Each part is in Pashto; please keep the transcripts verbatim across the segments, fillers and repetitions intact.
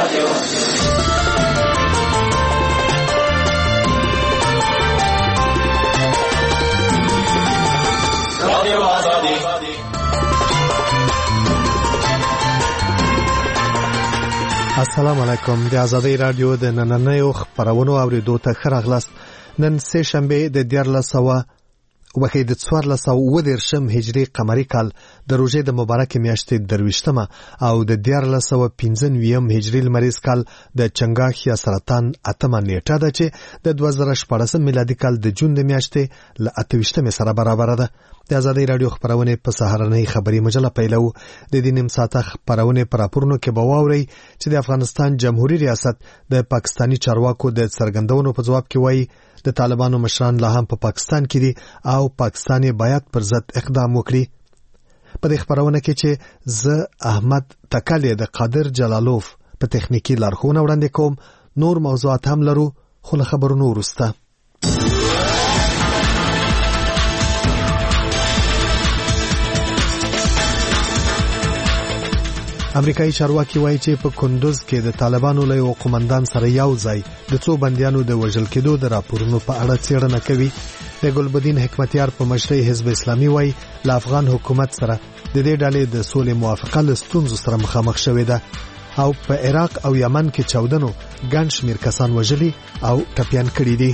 رادیو رادیو آزادی. السلام علیکم. د آزادی رادیو د نننیو خبرونو اوریدو ته ښه راغلاست. نن سه شنبه د دیارلس سوه وخی د څوارلس سوه اووه دېرشم هجري قمري کال د روژې د مبارکې میاشتې درویشتمه او د دیارلس سوه پنځه نوي هجري لمریز کال د چنګاښ یا سرطان اتمه نیټه ده چې د دوه زره شپاړسم میلادي کال د جون د میاشتې له اته ویشتمې سره برابره ده. د آزادی رادیو خبرونه په سهارنۍ خبري مجله پیلو. د دې نیم ساعته خبرونه پر راپورونو کې به واوري چې د افغانستان جمهوریت ریاست د پاکستانی چارواکو د څرګندونو په جواب کې وایي د طالبانو مشران لا هم په پاکستان کې دي او پاکستان باید پر ضد اقدام وکړي. په دې خبرونه کې چې زه احمد تکلی د قادر جلالوف په تخنیکی لارښوونه وړاندې کوم. نور موضوعات هم لرو خو له خبرونو وروسته. امریکایي چارواکي وایي چې په کندوز کې د طالبانو له یو قومندان سره یو ځای د څو بندیانو د وژل کېدو د راپورونو په اړه څېړنه کوي. د ګلبدین حکمتیار په مشرۍ حزب اسلامي وایي له افغان حکومت سره د دې ډلې د سولې موافقه له ستونزو سره مخامخ شوې ده او په عراق او یمن کې چاودنو ګڼ شمېر کسان وژلي او ټپیان کړي دي.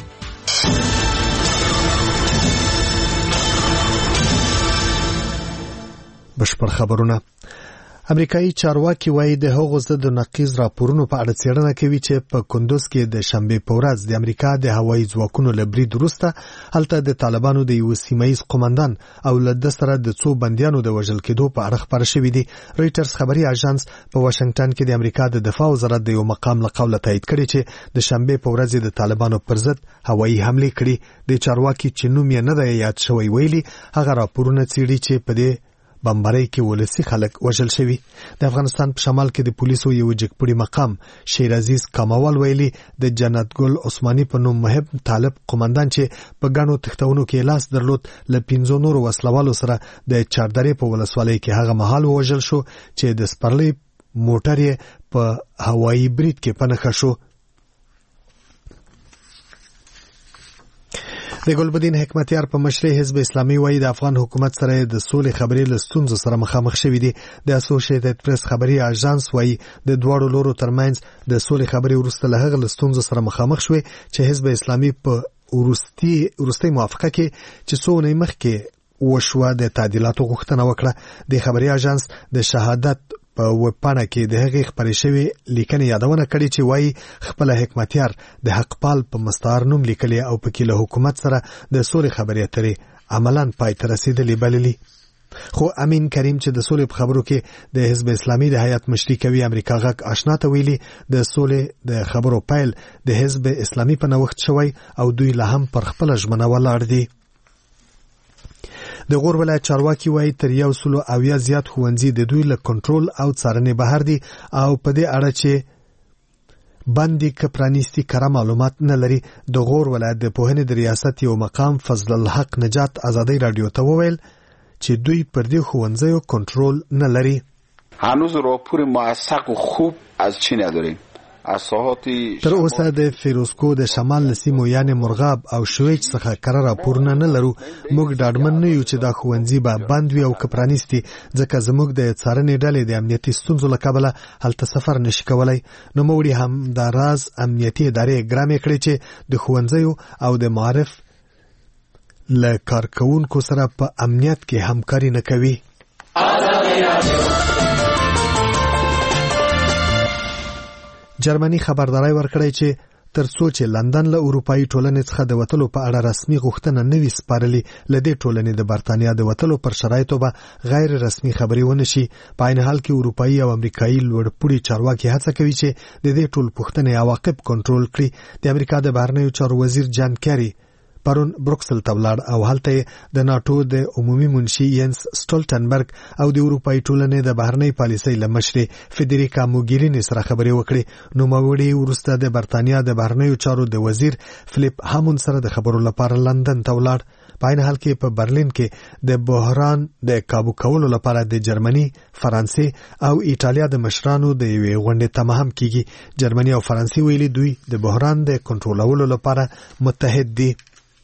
بشپړ خبرونه. امریکایي چارواکي وایي د هغو ضد نقیض راپورونو په اړه څېړنه کوي چې په کندوز کې د شنبې په ورځ د امریکا د هوایي ځواکونو له برید وروسته هلته د طالبانو د یو سیمه‌ییز قومندان او له ده سره د څو بندیانو د وژل کېدو په اړه خبر شوي دي. رویټرز خبري اژانس په واشنگټن کې د امریکا د دفاع وزارت د یو مقام له قوله تایید کړي چې د شنبې په ورځ د طالبانو پر ضد هوایي حملې کړي. د چارواکي چې نوم یې نه دی یاد شوی ویلي هغه راپورونه څېړي چې په دې بمبارۍ کې ولسی خلک وژل شوي. د افغانستان په شمال کې د پولیسو یو جګپړي مقام شیر عزیز کموال ویلي د جنت ګل عثماني په نوم محب طالب قومندان چې په ګڼو تښتونو کې لاس درلود له پنځو نورو وسلوالو سره د چاردرې په ولسوالۍ کې هغه مهال وژل شو چې د سپرلي موټر یې په هوایي برید کې په نښه شو. د ګلبدین حکمتیار په مشرۍ حزب اسلامي وایي د افغان حکومت سره د سولې خبرې له ستونزو سره مخامخ شوي دي. د اسوسییټډ پریس خبري اژانس وایي د دواړو لورو ترمنځ د سولې خبرې وروسته له هغه له ستونزو سره مخامخ شوي چې حزب اسلامي په وروستي وروستي موافقه کې چې څو نه مخکې وشوه د تعدیلاتو غوښتنه وکړه. د خبري اژانس د شهادت په وپاڼه کې د هغې خپرې شوې لیکنې یادونه کړې چې وایي خپل حکمتیار د حقپال په مستعار نوم لیکلي او پکې له حکومت سره د سولې خبرې اترې عملاً پای ته رسېدلې بللي. خو امین کریم چې د سولې په خبرو کې د حزب اسلامي د هیات مشري کوي امریکا غږ آشنا ته ویلي د سولې د خبرو پیل د حزب اسلامي په نوښت شوی او دوی لا هم پر خپله ژمنه ولاړ دي. د غور ولایت چارواکي وایي تر یو سلو اویا زیات ښوونځي د دوی له کنټرول او څارنې بهر دي او په دې اړه چې باندې که پرانیستي کره معلومات نه لري. د غور ولایت د پوهنې د ریاست یو مقام فضل الحق نجات آزادی رادیو ته وویل چې دوی پر دې ښوونځیو کنټرول نه لري. هنوز راپور موثق و خوب از چی نداریم. تر اوسه د فیروزکو د شمال لسیمو یعنی مرغاب او شویچ څخه کره راپورونه نه لرو. موږ ډاډمن نه یو چې دا ښوونځي به بند وي او که پرانیستي ځکه زموږ د څارنې ډلې د امنیتي ستونزو له کبله هلته سفر نشي کولی. نوموړي هم دا راز امنیتي ادارې ګرامې کړې چې د ښوونځیو او د معارف له کارکوونکو سره په امنیت کې همکاري نه کوي. جرمني خبرداري ورکړی چې ترڅو چې لندن له اروپאי ټولنې څخه د وتلو په اړه رسمي غوښتنه نوي سپارلي لدې ټولنې د برتانیا د وتلو پر شرایطو به غیر رسمي خبري ونه شي. په عین حال کې اروپאי او امریکایي لوړپوړي چارواکي هڅه کوي چې د دې ټول پوښتنې عواقب کنټرول کړي. د امریکا د بهرنیو چارو وزیر جان کیری پرون بروکسل ته ولاړ او هلته د ناتو د عمومي منشي ینس سټولټنبرګ او د اروپאי ټولنې د بهرنۍ پالیسۍ له مشرې فدریکا موګیرینی سره خبرې وکړې. نوموړي وروسته د برتانیا د بهرنیو چارو د وزیر فلیپ هامون سره د خبرو لپاره لندن ته ولاړ. په عین حال کې په برلین کې د بحران د کابو کولو لپاره د جرمني، فرانسې او ایټالیا د مشرانو د یوې غونډې تمه هم کیږي. جرمني او فرانسې ویلي دوی د بحران د کنټرولولو لپاره متحد دي.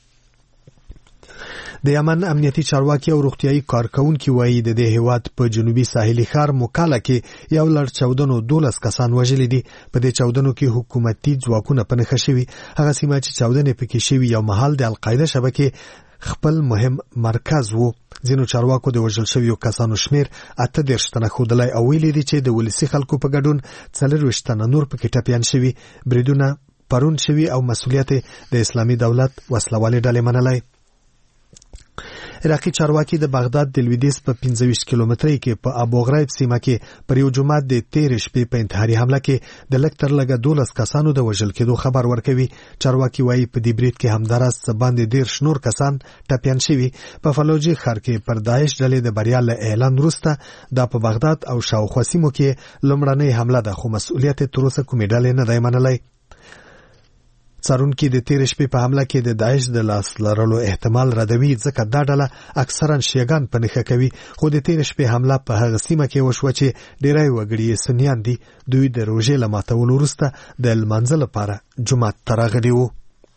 د یمن امنیتي چارواکي او روغتيایي کارکونکي وایي د دې هیواد په جنوبي ساحلي ښار موکاله کې یو لړ چاودنو دولس کسان وژلي دي. په دې چاودنو کې حکومتي ځواکونه په نښه شوي. هغه سیمه چې چاودنې پکې شوي یو مهال د القاعده شبکې خپل مهم مرکز وو. ځینو چارواکو د وژل شویو کسانو شمیر اته دېرش تنه ښودلی او ویلي دي چې د ولسي خلکو په ګډون څلرویشت تنه نور پکې ټپیان شوي. بریدونه پرون شوي او مسؤلیت د اسلامي دولت وسلوالې ډلې منلی. عراقي چارواکي د بغداد د لویدیځ په پنځه ویشت کیلومترۍ کې په ابو غریب سیمه کې پر یو جومات د تېرې شپې په انتحاري حمله کې د لږ تر لږه دولس کسانو د وژل کېدو خبر ورکوي. چارواکي وایي په دې برید کې همداراز څه باندې دېرش نور کسان ټپیان شوي. په فلوجي ښار کې پر داعش ډلې د بریا له اعلان وروسته دا په بغداد او شاوخوا سیمو کې لومړنۍ حمله ده، خو مسؤلیت تر اوسه کومې ډلې نه دی منلی. څارونکي د تېرې شپې په حمله کې د داعش د لاس لرلو احتمال ردوي، ځکه دا ډله اکثرا شیعګان په نښه کوي. خو د تېرې شپې حمله په هغه سیمه کې وشوه چې ډېری وګړي یې سنیان دي. دوی د روژې له ماتولو وروسته د لمانځه لپاره جومات ته راغلي وو.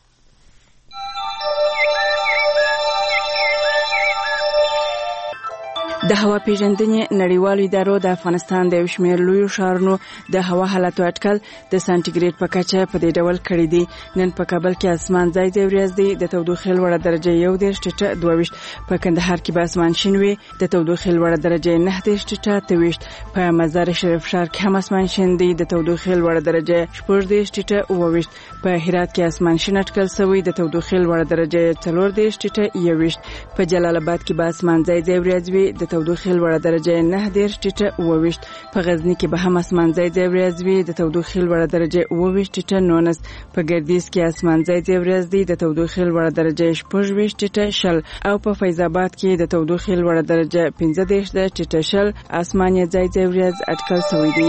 د هوا پیژندنې نړیوالو ادارو د افغانستان د یو شمېر لویو ښارونو د هوا حالاتو اټکل د سانټیګریډ په کچه په دې ډول کړی دی. نن په کابل کې اسمان ځای ځای وريځ دی. د تودوخې لوړه درجه یو دېرش ټیټه دوه ویشت. په کندهار کې به اسمان شین وي. د تودوخې لوړه درجه نهه دېرش ټیټه اته ویشت. په مزار شریف ښار کې هم اسمان شین دی. د تودوخې لوړه درجه شپږ دېرش ټیټه اوه ویشت. په هرات کې اسمان شین اټکل شوی. د تودوخې لوړه درجه څلور دېرش ټیټه یو ویشت. په جلال آباد کې به اسمان ځای ځای وريځ وي. د تودوخې لوړه درجه نه دېرش ټیټه اوه ویشت. په غزني کې به هم اسمان ځای ځای وريځ وي. د تودوخې لوړه درجه اوه ویشت ټیټه نولس. په ګردیز کې اسمان ځای ځای وريځ دی. د تودوخې لوړه درجه شپږ ویشت ټیټه شل. او په فیض آباد کې د تودوخې لوړه درجه پنځه دېرش ټیټه شل. اسمان یې ځای ځای وريځ اټکل شوی دی.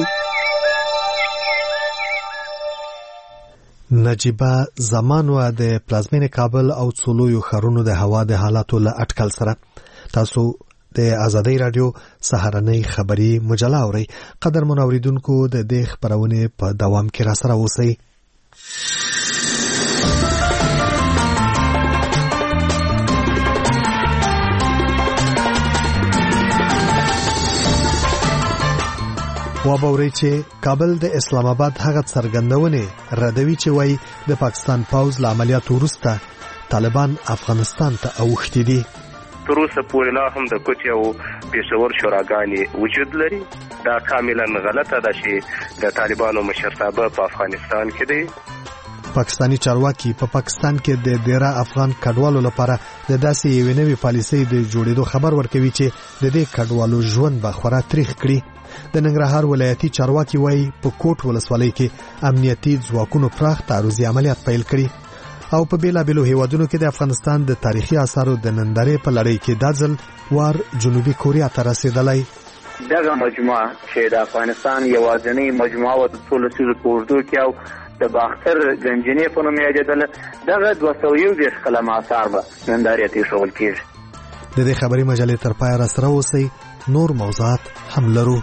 نجیبه زمانوه د پلازمینې کابل او څلورو ښارونو د هوا د حالاتو له اټکل سره تاسو د آزادۍ رادیو سهارنۍ خبری مجله اورئ. قدرمن اوریدونکو د دې خبرونه په دوام کې را سره اوسئ. وابورئ چې کابل د اسلام آباد هغه څرګندونه ردوي چې وایي د پاکستان پوځ له عملیاتو وروسته طالبان افغانستان ته اوښتي دي. تر اوسه پورې لا هم د کوټې او پېښور شوراګانې وجود لري. دا کاملا غلطه ده چې د طالبانو مشرتابه په افغانستان کې دی. پاکستانی چارواکي په پا پاکستان کې د ډیره افغان کډوالو لپاره د داسې یوې نوې پالیسۍ د جوړېدو خبر ورکوي چې د دې کډوالو ژوند به خورا تریخ کړي. د ننګرهار ولایتي چارواکي وایي په کوټ ولسوالۍ کې امنیتي ځواکونو پراخ تعرضي عملیات پیل کړي. او په بیلابیلو هیوادونو کې د افغانستان د تاریخي آثارو د نندارې په لړۍ کې دا ځل وار جنوبي کوریا ته رسېدلی. دغه مجموعه چې د افغانستان یوازینۍ مجموعه وه د څو لسیزو په اوږدو کې او د باختر ګنجنې په نوم یادېدله، دغه دوه سوه یو دېرش قلم آثار به نندارې ته ایښودل کېږي. د دې خبري مجلې تر پایه راسره اوسئ. نور موضوعات هم لرو.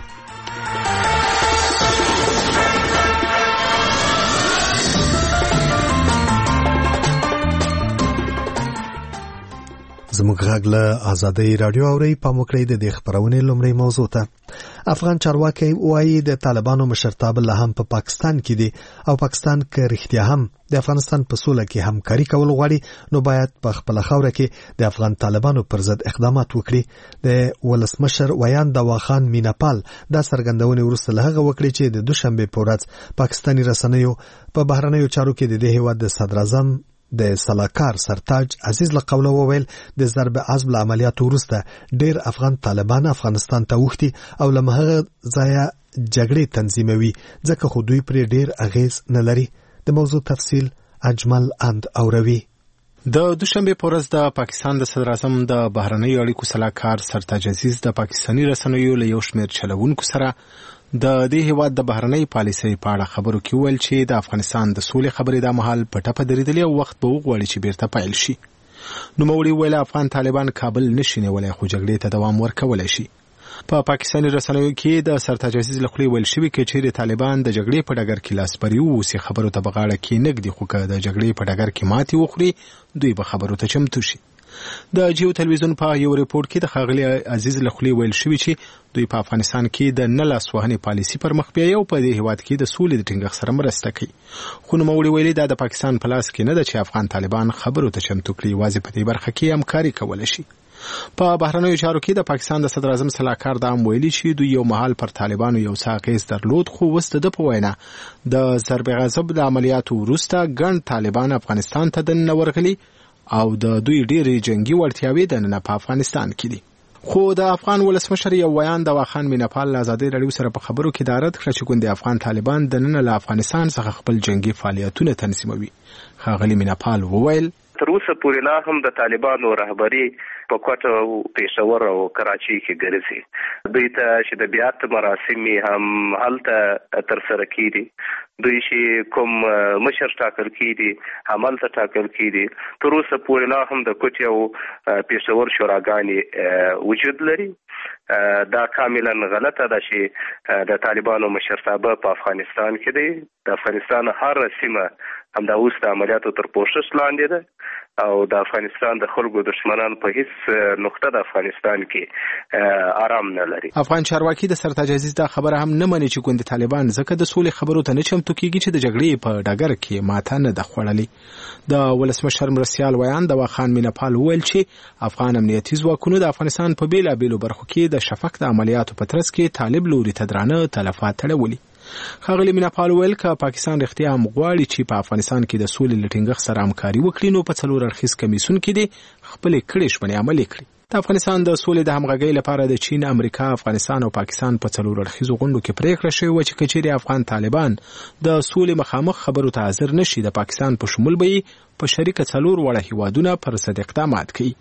زموږ غږ له آزادۍ رادیو اورئ. پام وکړئ د دې خبرونې لومړۍ موضوع ته. افغان چارواکي وایي د طالبانو مشرتابه لا هم په پاکستان کې دي او پاکستان که رښتیا هم د افغانستان په سوله کې همکاري کول غواړي نو باید په خپل خاوره کې د افغان طالبانو پر ضد اقدامات وکړي. د ولسمشر ویان دواخان میناپال دا څرګندونه وروسته له هغه وکړي چې د دوشنبه په ورځ پاکستاني رسنیو په بهرنیو چارو کې د دې هیواد د صدر اعظم د سلاکار سرتاج عزیز له قوله وویل د ضرب عزم له عملیاتو وروسته ډیر افغان طالبان افغانستان ته وښتي او له هغه ځایه جګړې تنظیموي ځکه خو دوی پرې ډیر اغیز نه لري. د موضوع تفصیل اجمل اند اوروي. د دوشنبه په ورځ د پاکستان د صدر اعظم د بهرنیو اړیکو سلاکار سرتاج عزیز د پاکستاني رسنیو له یو شمېر چلوونکو سره د دې هیواد د بهرنۍ پالیسۍ په اړه خبرو کې ویل چې د افغانستان د سولې خبرې د مهال په ټپه درېدلې او وخت به وغواړي چې بیرته پیل شي. نوموړي ویل افغان طالبان کابل نشي نیولی خو جګړې ته دوام ورکولی شي. په پاکستاني رسنیو کې د سرتاج عزیز له خولې ویل شوي که چیرې طالبان د جګړې په ډګر کې لاسبري ووسي خبرو ته به غاړه کېنږدي، خو که د جګړې په ډګر کې ماتې وخوري دوی به خبرو ته چمتو شي. د جیو تلویزیون په یو ریپورت کې د ښاغلي عزیز له خولې ویل شوي چې دوی په افغانستان کې د نه لاس وهنې پالیسي پر مخ بیایي او په دې هېواد کې د سولې د ټینګښت سره مرسته کوي. خو نوموړي ویلي دا د پاکستان په لاس کې نه ده چې افغان طالبان خبرو ته چمتو کړي، یوازې په دې برخه کې همکاري کولی شي. په بهرنیو چارو کې د پاکستان د صدر اعظم سلاکار دا هم ویلي چې دوی یو مهال پر طالبانو یو څه اغېز درلود، خو اوس د ده په وینا د ضرب غضب د عملیاتو وروسته ګڼ طالبان افغانستان ته دننه ورغلي او د دوی ډېرې جنګي وړتیاوې دننه په افغانستان کې دي. خو د افغان ولسمشر یو ویان د واخان میناپال له ازادۍ راډیو سره په خبرو کې دا رد کړه چې ګوندې افغان طالبان دننه له افغانستان څخه خپل جنګي فعالیتونه تنظیموي. ښاغلي میناپال وویل تر اوسه پورې لا هم د طالبانو رهبري په کوټه او پېښور او کراچۍ کې ګرځي. دوی ته چې د بیعت مراسم هم هلته ترسره کېږي، دوی چې کوم مشر ټاکل کېږي همالته ټاکل کېږي. تر اوسه پورې لا هم د کوټې او پېښور شوراګانې وجود لري. دا کاملا غلطه ده چې د طالبانو مشرتابه په افغانستان کې دی. د افغانستان هر سیمه همدا اوس د عملیاتو تر پوښښ لاندې ده او د افغانستان د خلکو دشمنان په هیڅ نقطه د افغانستان کې آرام نه لري. افغان چارواکي د سرتاج عزیز دا خبره هم نه مني چې ګوندې طالبان ځکه د سولې خبرو ته نه چمتو کېږي چې د جګړې په ډګر کې ماته نه ده خوړلې. د ولسمشر مرستیال ویان د واخان میناپال وویل چې افغان امنیتي ځواکونو د افغانستان په بېلابېلو برخو کې د شفق د عملیاتو په ترڅ کې طالب لوري ته درانه تلفات تړولي. ښاغلي میناپال ویل که پاکستان رښتیا هم غواړي چې په افغانستان کې د سولې له ټینګښت سره همکاري وکړي نو په څلور اړخیز کمیسیون کې دې خپلې کړې ژمنې عملي کړي. د افغانستان د سولې د همغږۍ لپاره د چین، امریکا، افغانستان او پاکستان په څلور اړخیزو غونډو کې پریکړه شوې وه چې که چیرې افغان طالبان د سولې مخامخ خبرو ته حاضر نشي د پاکستان په شمول به یې په شریکه څلور واړه هیوادونه پر ضد اقدامات کوي.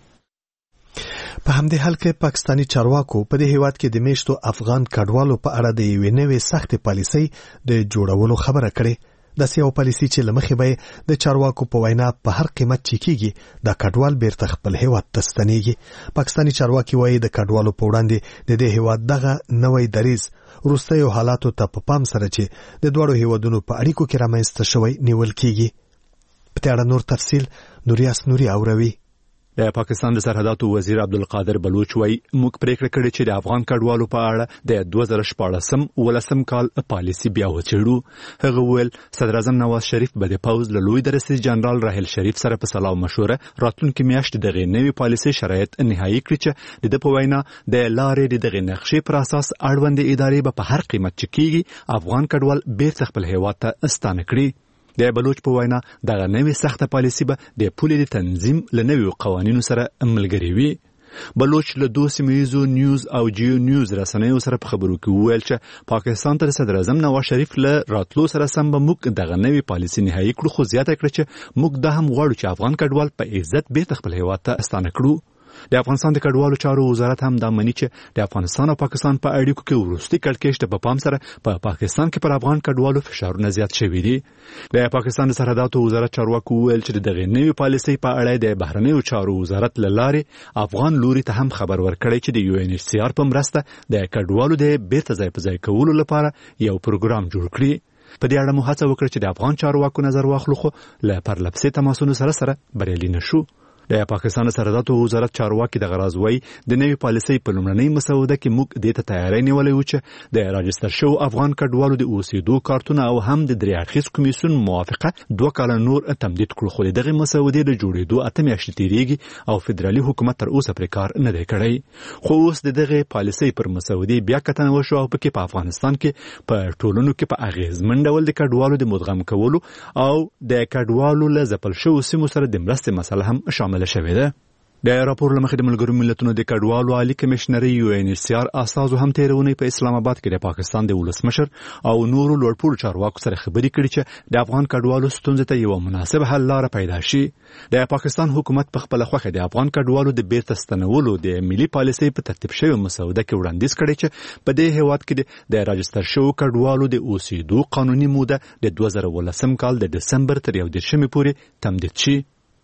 په همدې حال کې پاکستانی چارواکو په دې هیواد کې د میشتو افغان کډوالو په اړه د یوې نوې سختې پالیسۍ د جوړولو خبره کړې. داسې یو پالیسي چې له مخې به د چارواکو په وینا په هر قیمت چې کېږي د کډوال بیرته خپل هیواد ته ستنېږي. پاکستانی چارواکي وایي د کډوالو په وړاندې د دې هیواد دغه نوی دریځ وروستیو حالاتو ته په پام سره چې د دواړو هیوادونو په اړیکو کې رامنځته شوی نیول کېږي. په دې اړه نور تفصیل نوریاس نوري اوروي. د پاکستان د سرحداتو وزیر عبدالقادر بلوچ وایي موږ پریکړه کړې چې د افغان کډوالو په اړه د دوه زره شپاړسم ولسم کال پالیسي بیا وڅېړو. هغه وویل صدر اعظم نواز شریف به د پوځ له لوی درستیز جنرال راحیل شریف سره په سلا او مشوره راتلونکي میاشت دغه نوې پالیسي شرایط نهایي کړي چې د ده په وینا د لارې د دغه نقشې پر اساس اړوندې ادارې به په هر قیمت چې کېږي افغان کډوال بیرته خپل هیواد ته ستانه کړي. د بلوچ په وینا دغه نوې سخته پالیسي به د پولې د تنظیم له نویو قوانینو سره ملګرې وي. بلوچ له دوه سیمه نیوز او جیو نیوز رسنیو سره په خبرو کې وویل چې پاکستان ته صدر اعظم نواز شریف له راتلو سره سم به موږ دغه نوې پالیسي نهایي کړو، خو زیاته کړه چې موږ دا هم غواړو چې افغان کډوال په عزت بیرته خپل هیواد ته ستانه کړو. د افغانستان د کډوالو چارو وزارت هم دا مني چې د افغانستان او پاکستان په اړیکو کې وروستي کړکېچ ته په پام سره په پاکستان کې پر افغان کډوالو فشارونه زیات شوي دي. د پاکستان د سرحداتو وزارت چارواکو وویل چې دغه نوې پالیسۍ په اړه د بهرنیو چارو وزارت له لارې افغان لوري ته هم خبر ورکړی چې د یو ان ایچ سی آر په مرسته د کډوالو د بیرته ځای په ځای کولو لپاره یو پروګرام جوړ کړي. په دې اړه مو هڅه وکړه چې د افغان چارواکو نظر واخلو، خو له پرلپسې تماسونو سره سره بریالي نشو. د پاکستان سرحداتو وزارت چارواکي د غراض وای د نوې پالیسۍ په لومړنۍ مسوده کې موږ د ته تیاری نیولې و چې د راجستر شو افغان کډوالو د اوسېدو کارتونه او هم د درې اړخیز کمیسیون موافقه دوه کاله نور تمدید کړو، خو دغه مسودې د جوړېدو اته میاشتې تیریږي او فدرالي حکومت تر اوسه پرې کار نه دی کړی. خو اوس د دغه پالیسۍ پر مسودې بیا کتنه وشو او پکې په افغانستان کې په ټولنو کې په اغیزمن ډول د کډوالو د مدغم کولو او د کډوالو له ځپل شوو سیمو سره د مرستې مسله هم شامل شوې ده. د راپور له مخې د ملګرو ملتونو د کډوالو عالی کمشنري یو ان ایچ سی آر استازو هم تېره اونۍ په اسلام آباد کې د پاکستان د ولسمشر او نورو لوړپوړو چارواکو سره خبرې کړې چې د افغان کډوالو ستونزې ته یوه مناسب حل لاره پیدا شي. د پاکستان حکومت په خپله خوښه د افغان کډوالو د بیرته ستنولو د ملي پالیسۍ په ترتیب شوې مسوده کې وړاندیز کړی چې په دې هیواد کې د راجستر شوو کډوالو د اوسېدو قانوني موده د دوه زره ولسم کال د دسمبر تر یو دېرشمې پورې تمدید شي.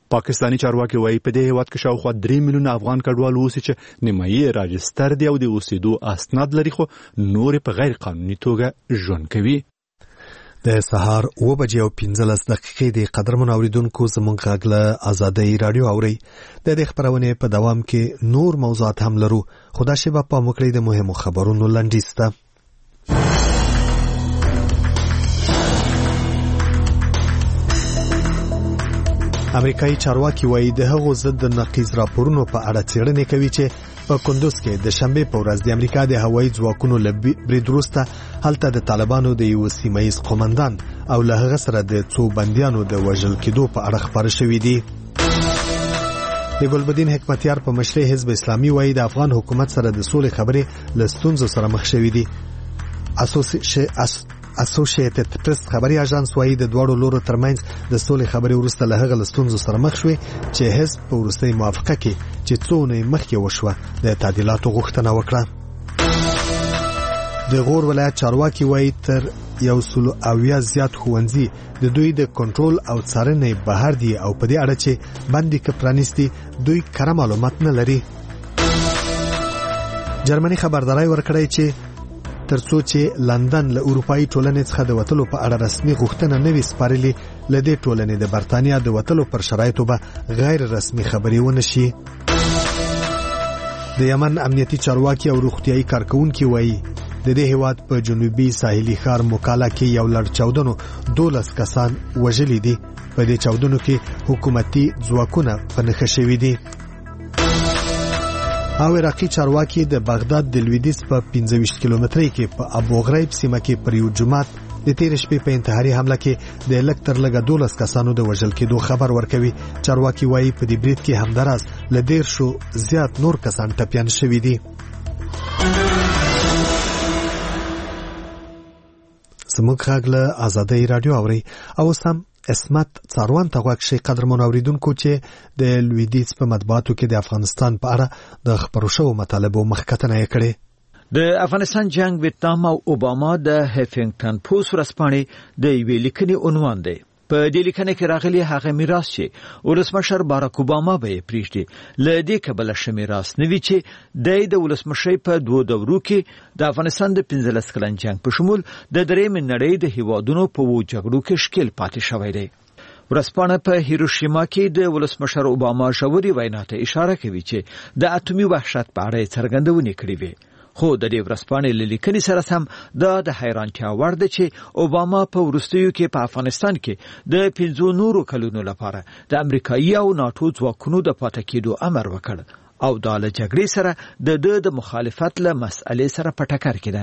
پاکستانی چارواکي وایي په دې هیواد کې شاوخوا درې میلیونه افغان کډوال اوسي چې نیمایي راجستر دی او د اوسېدو اسناد لري خو نور په غیر قانوني توګه ژوند کوي. د سهار اوه بجې او پنځلس دقیقې د قدرمن اوریدونکو زموږ غږ له ازادۍ راډیو اورئ. د دې خپرونې په دوام کې نور موضوعات هم لرو خو دا شیبه پام وکړئ د مهمو خبرونو لنډیز ته. امریکایي چارواکي وایي د هغو ضد نقیض راپورونو په اړه څېړنې کوي چې په کندوز کې د شنبې په ورځ د امریکا د هوایي ځواکونو له برید وروسته هلته د طالبانو د یو سیمه ییز قومندان او له هغه سره د څو بندیانو د وژل کېدو په اړه خبره شوې دي. د ګلبدین حکمتیار په مشرۍ حزب اسلامي وایي د افغان حکومت سره د سولې خبرې له ستونزو سره مخ شوې دي. اسوسییټډ پریس خبري اژانس وایي د دواړو لورو ترمنځ د سولې خبرې وروسته له هغه له ستونزو سره مخ شوې چې حزب په وروستۍ موافقه کې چې څو اونۍ مخکې وشوه د تعدیلاتو غوښتنه وکړه. د غور ولایت چارواکي وایي تر یو سل اویا زیات ښوونځي د دوی د کنټرول او څارنې بهر دي او په دې اړه چې بندي که پرانیستي دوی کره معلومات نه لري. جرمني خبرداری ورکړی چې ترڅو چې لندن له اروپایي ټولنې څخه د وتلو په اړه رسمي غوښتنه نه وي سپارلې، له دې ټولنې د برتانیا د وتلو پر شرایطو به غیر رسمي خبرې ونه شي. د یمن امنیتي چارواکي او روغتیايي کارکونکي وایي د دې هیواد په جنوبي ساحلي ښار موکالا کې یو لړ چاودنو دولس کسان وژلي دي. په دې چاودنو کې حکومتي ځواکونه په نښه شوي دي. او عراقي چارواکي د بغداد د لویدیځ په پنځه ویشت کیلومترۍ کې په ابو غریب سیمه کې پر یو جومات د تېرې شپې په انتحاري حمله کې د لږ تر لږه دولس کسانو د وژل کېدو خبر ورکوي. چارواکي وایي په دې برید کې همداراز له دېرشو زیات نور کسان ټپیان شوي دي. زموږ غږ له ازادۍ راډیو اورئ. او سم اسمت څاروان ته غوږ شئ قدرمنو اوریدونکو چې د لویدیځ په مطبوعاتو کې د افغانستان په اړه د خپرو شوو مطالبو مخکتنه یې کړې. د افغانستان جنگ ویتنام او اوباما د هیفینګټن پوسټ ورځپاڼې د یوې لیکنې عنوان دی. په دې لیکنه کې راغلی هغه میراث چې ولسمشر باراک اوباما به یې پریږدي له دې کبله ښه میراث نه وي چې د ولسمشرۍ په دوو دورو کې د افغانستان د پنځلس کلن جنگ په شمول د درېیمې نړۍ د هیوادونو په وو جګړو کې ښکیل پاتې شوی دی. ورځپاڼه په هیروشیما کې د ولسمشر اوباما ژورې وینا ته اشاره کوي چې د اټومي وحشت په اړه یې څرګندونې کړې وې. خو د دې ورځپاڼې له لیکنې سره سم دا د حیرانتیا وړ ده چې اوباما په وروستیو کې په افغانستان کې د پنځو نورو کلونو لپاره د امریکایي او ناټو ځواکونو د پاتې کېدو امر وکړ او دا له جګړې سره د ده د مخالفت له مسئلې سره په ټکر کې ده.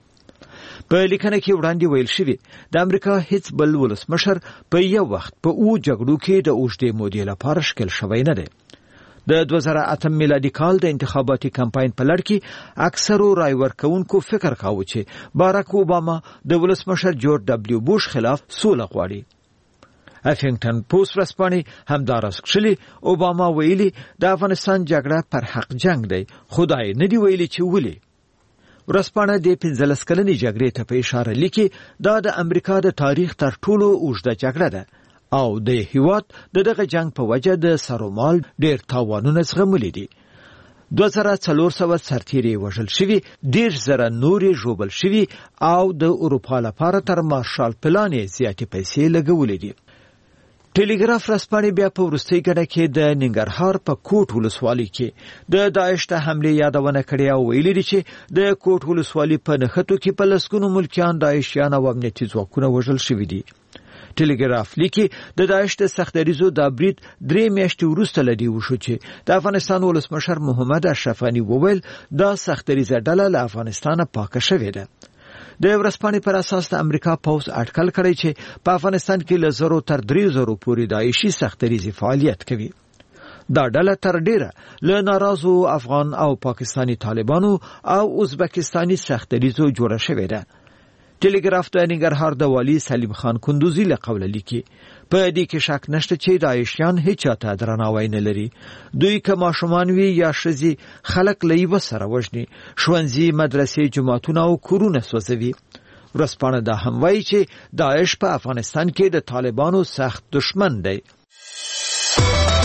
په لیکنه کې وړاندې ویل شوي د امریکا هیڅ بل ولسمشر په یو وخت په او جګړو کې د اوږدې مودې لپاره ښکیل شوی نه دی. د دوه زره اته میلادي کال د انتخاباتي کمپاین په لړ کې اکثرو رای ورکوونکو فکر کاوه چې باراک اوباما د ولسمشر جورج دبلیو بوش خلاف سوله غواړي. هیفینګټن پوسټ ورځپاڼې همداراز کښلي اوباما ویلي د افغانستان جګړه پر حق جنگ دی، خدای نه دی ویلي چې ولې. ورځپاڼه د پنځلس کلنې جګړې ته په اشاره لیکي دا د امریکا د تاریخ تر ټولو اوږده جګړه ده او د هیواد د دغه جنگ په وجه د سرومال ډیر تاوانونه زغملي دي. دوه زره څلور سوه سرتیري وژل شوي، دېرش زره نورې ژوبل شوي او د اروپا لپاره تر مارشال پلان یې زیاتې پیسې لګولې دي. ټیلیګراف ورځپاڼې بیا په وروستۍ ګڼه کې د ننګرهار په کوټ ولسوالۍ کې د داعش ته حملې یادونه کړې او ویلي دي چې د کوټ ولسوالۍ په نښتو کې په لسګونو ملکیان، داعشیان او امنیتي ځواکونه وژل شوي دي. ټیلیګراف لیکي د داعش د سختدریزو د برید درې میاشتې وروسته له دې وشو چې د افغانستان ولسمشر محمد اشرف غني وویل دا سختدریزه ډله له افغانستانه پاکه شوې ده. د ورځپاڼې پر اساس د امریکا پوځ اټکل کړی چې په افغانستان کې له زرو تر درې زرو پورې داعشي سختدریزي فعالیت کوي. دا ډله تر ډیره له ناراضو افغان او پاکستانی طالبانو او ازبکستاني سختدریزو جوړه شوې ده. ټیلیګراف د ننګرهار د والي سلیم خان کندوزي له قوله لیکي په دې کې شک نشته چې داعشیان هیڅ چاته درناوی نه لري. دوی که ماشومان وي یا ښځې خلک له یوه سره وژني، ښوونځي، مدرسې، جوماتونه او کورونه سوځوي. ورځپاڼه دا هم وایي چې داعش په افغانستان کې د طالبانو سخت دشمن دی.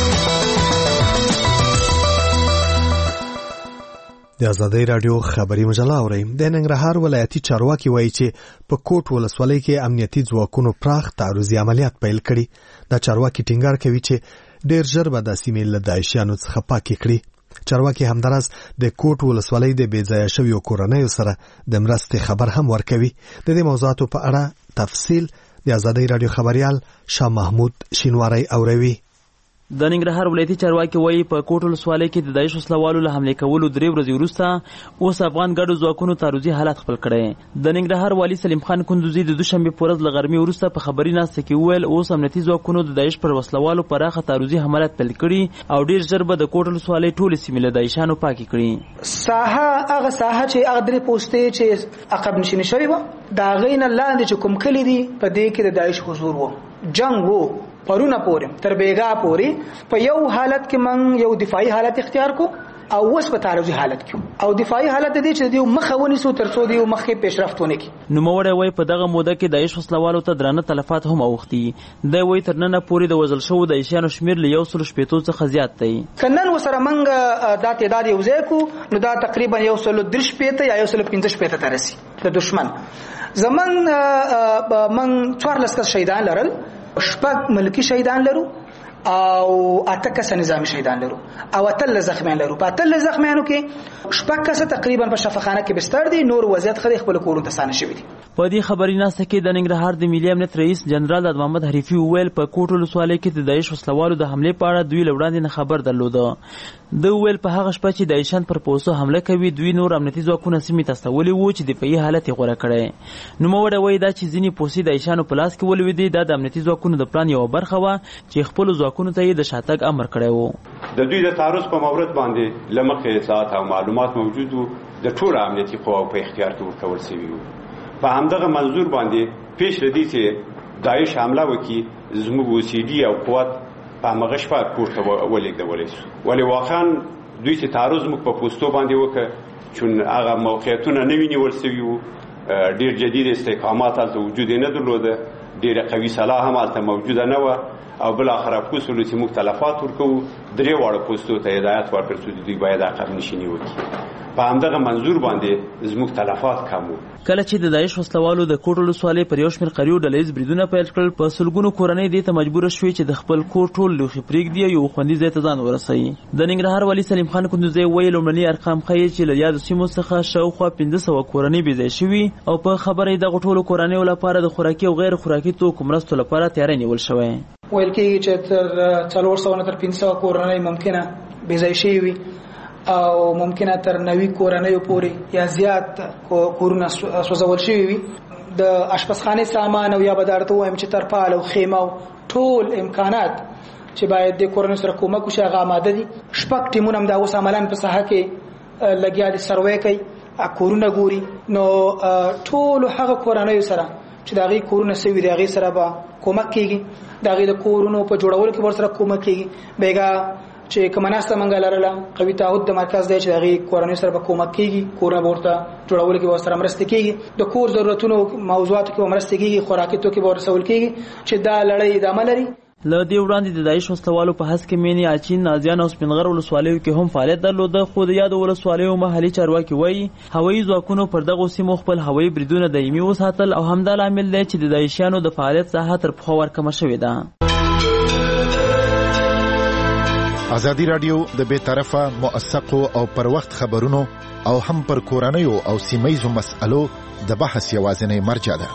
د آزادۍ رادیو خبري مجله اورئ. د ننګرهار ولایتي چارواکي وایي چې په کوټ ولسوالۍ کې امنیتي ځواکونو پراخ تعرضي عملیات پیل کړي. دا چارواکي ټینګار کوي چې ډېر ژر به د سیمې له داعشیانو څخه پاکې کړي. چارواکي همداراز د کوټ ولسوالۍ د بې ځایه شویو کورنیو سره د مرستې خبر هم ورکوي. د دې موضوعاتو په اړه تفصیل د آزادۍ رادیو خبريال شاه محمود شینواری اوروي. د ننګرهار ولایتي چارواکي وایي په کوټ ولسوالۍ کې د داعش وسلوالو له حمله کولو درې ورځې وروسته اوس افغان ګډو ځواکونو تعرضي حالت خپل کړی. د ننګرهار والي سلیم خان کندوزي د دوشنبه په ورځ له غرمې وروسته په خبري ناسته کې وویل اوس امنیتي ځواکونو د داعش پر وسلوالو پراخه تعرضي حملات پیل کړي او ډیر ژر به د کوټ ولسوالۍ ټولې سیمې له داعشانو پاکې کړي. ساحه هغه ساحه چې هغه درې پوسټې چې عقب نشینه شوی و دا غین لاندې چې کوم کلی دي په دې کې د داعش حضور وو جنگ وو پرونه پورې تر بیګا پورې په یو حالت کې من یو دفاعي حالت اختیار کو او اوس په تعرضي حالت کې او دفاعي حالت دي چې دیو مخاوني سو ترڅو دیو مخې پیشرفتونه کې نو موړی وای په دغه موده کې داعش وسلوالو ته درانه تلفات هم اوختي. د وای تر نن پورې د وزل شو د ایشانو شمیر له یو سل شپږ څخه زیات دی. کنن وسره منګه د تعداد یو ځای کو نو دا تقریبا یو سل درش پېته یا یو سل پنځه شپږ ته رسي. د دشمن زمون من څوارلس کس شهیدان لرل شپږ ملکی شهیدان لرو او اته کس نظامی شهیدان لرو او اتل زخمیان لرو. په اتل زخمیانو کې شپږ کس تقریبا په شفاخانه کې بستر دي نور وضعیت خدای خپل کولو ته سانه شوی دي. په دې خبري ناسته کې د ننګرهار د ملي امنیت رئیس جنرال عبد محمد حریفي وویل په کوټ ولسوالۍ کې د داعش وسلوالو د حمله په اړه دوی له وړاندې نه خبر درلوده. د ویل په هغه شپه چې داعشان پر پوسو حمله کوي دوی نور امنیتي ځواکونه سیمې ته استولي وو چې د پي حالت غوړه کړي. نو موړی وای دا چې ځینی پوسي داعشانو په لاس کې ولوي دي د امنیتي ځواکونو د پلان یو برخه و چې خپل ځواکونو ته د شاتګ امر کړی وو. د دوی د تعرض په مورد باندې لمخې اطلاعات او معلومات موجود وو د ټول امنیتي قواو په اختیار کې ورکول شوی وو. په همدغه منظور باندې پیش لدی چې داعش حمله وکړي زموږ وسیلې او قوت په هغه شپه پورته ولېږدولی شو. ولې واقعا دوی چې تعرض موږ په پوستو باندې وکړ چون هغه موقعیتونه نه وي نیول شوي وو ډېر جدید استحکامات هلته وجود یې نه درلوده ډېره قوي سلاح هم هلته موجوده نه وه او بالاخره پوسولو چې موږ تلفات ورکوو درې واړه پوستو ته هدایت ورکړ چې دوی باید عقب نشیني وکړي. په همدغه منظور باندې زموږ تلفات کم وو. کله چې د داعش وسلوالو د کوټ ولسوالۍ پر یو شمېر قریو ډلیز بریدونه پیل کړل په سلګونو کورنۍ دې ته مجبوره شوې چې د خپل کور ټول لوښي پرېږدي یو خوندي ځای ته ځان ورسوي. د ننګرهار والي سلیم خان کندوزي وایي لومړني ارقام ښیي چې له یادو سیمو څخه شاوخوا پنځه سوه کورنۍ بې ځای شوي او په خبره یې دغو ټولو کورنیو لپاره د خوراکي او غیر خوراکي توکو مرستو لپاره تیاری نیول شوی. ویل کېږي چې تر څلور سوه نه تر پنځه سوه کورنۍ ممکنه بې ځای شوي وي او ممکنه تر نوي کورنیو پورې یا زیات کورونه سوځول شوي وي. د اشپزخانې سامان او یا به درته ووایم چې ترپال او خیمه او ټول امکانات چې باید د کورنیو سره کومک وشي هغه آماده دي. شپږ ټیمونه هم دا اوس عملاً په ساحه کې لګیا دي سروې کوي کورونه ګوري. نو ټولو هغه کورنیو سره چې د هغې کورونه سوي دي هغې سره به کومک کېږي. د هغې د کورونو په جوړولو کې ورسره کومک کېږي. بیګا چې کومه ناسته منګه لرله قوي تعهد د مرکز دی چې د هغې کورنیو سره به کومک کېږي کورونه به ورته جوړولو کې به ورسره مرستې کېږي. د کور ضرورتونو موضوعاتو کې به مرستې کېږي خوراکي توکي به ورسول کېږي چې دا لړۍ ادامه لري. له دې وړاندې د داعش وسلوالو په هسک مینې اچین نازیان او سپینغر ولسوالیو کې هم فعالیت درلوده خو د یادو ولسوالیو محلي چارواکي وایي هوایي ځواکونو پر دغو سیمو خپل هوایي بریدونه دایمي وساتل او همدا لامل دی چې د داعشیانو د فعالیت ساحه تر پخوا ورکمه شوې ده. ازادي رادیو د بې طرفه موثقو او پر وخت خبرونو او هم پر کورنیو او سیمایزو مسألو د بحث یوازینی مرجع ده.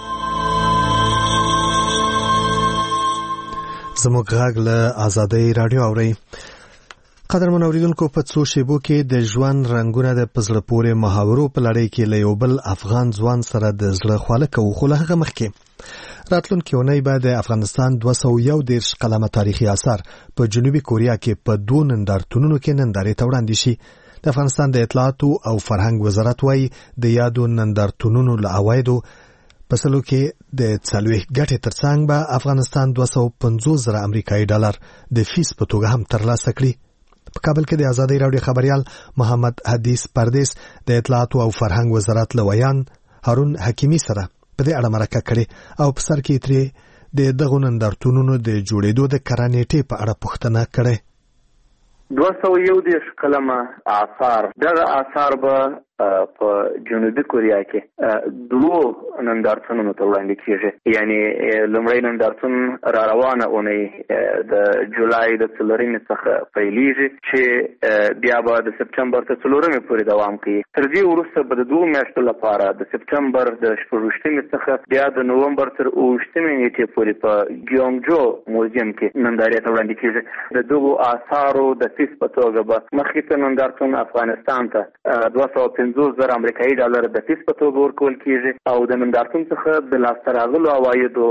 زموږ غږ له آزادۍ رادیو اورئ. قدرمن اوریدونکو په څو شیبو کې د ژوند رنګونه د پزړه پورې محاورو په لړۍ کې له یو بل افغان ځوان سره د زړه خواله کوو خو له هغه مخکې راتلونکې اونۍ به د افغانستان دوه سوه یو دېرش قلمه تاریخي اثار په جنوبي کوریا کې په دوو نندارتونونو کې نندارې ته وړاندې شي. د افغانستان د اطلاعاتو او فرهنګ وزارت وایي د یادو نندارتونونو له عوایدو په سلو کې د څلوېښت ګټې ترڅنګ به افغانستان دوه سوه پنځوس زره امریکایي ډالر د فیس په توګه هم ترلاسه کړي. په کابل کې د آزادۍ راډیو خبریال محمد حدیث پردیس د اطلاعاتو او فرهنګ وزارت له ویان هارون حکیمي سره په دې اړه مرکه کړې او په سر کې ترې د دغو نندارتونونو د جوړېدو د کره نیټې په اړه پوښتنه کړې. دوه سوه یو دېرش کلمه آثار. دغه آثار به په جنوبي کوریا کې دوو نندارتونونو ته وړاندې کیږي. یعنی لومړی نندارتون را روانه اونۍ د جولای د څلورمې څخه پیلیږي چې بیا به د سپټمبر تر څلورمې پورې دوام کوي. تر دې وروسته به د دوو میاشتو لپاره د سپټمبر د شپږویشتمې څخه بیا د نومبر تر اوویشتمې نیټې پورې په ګیونګجو موزیم کې نندارې ته وړاندې کیږي. د دغو آثارو د فیس په توګه به مخکې نندارتون افغانستان ته دوه سوه پنځوس زره امریکایي ډالر د فیس په توګه ورکول کیږي او د نندارتون څخه د لاسته راغلو عوایدو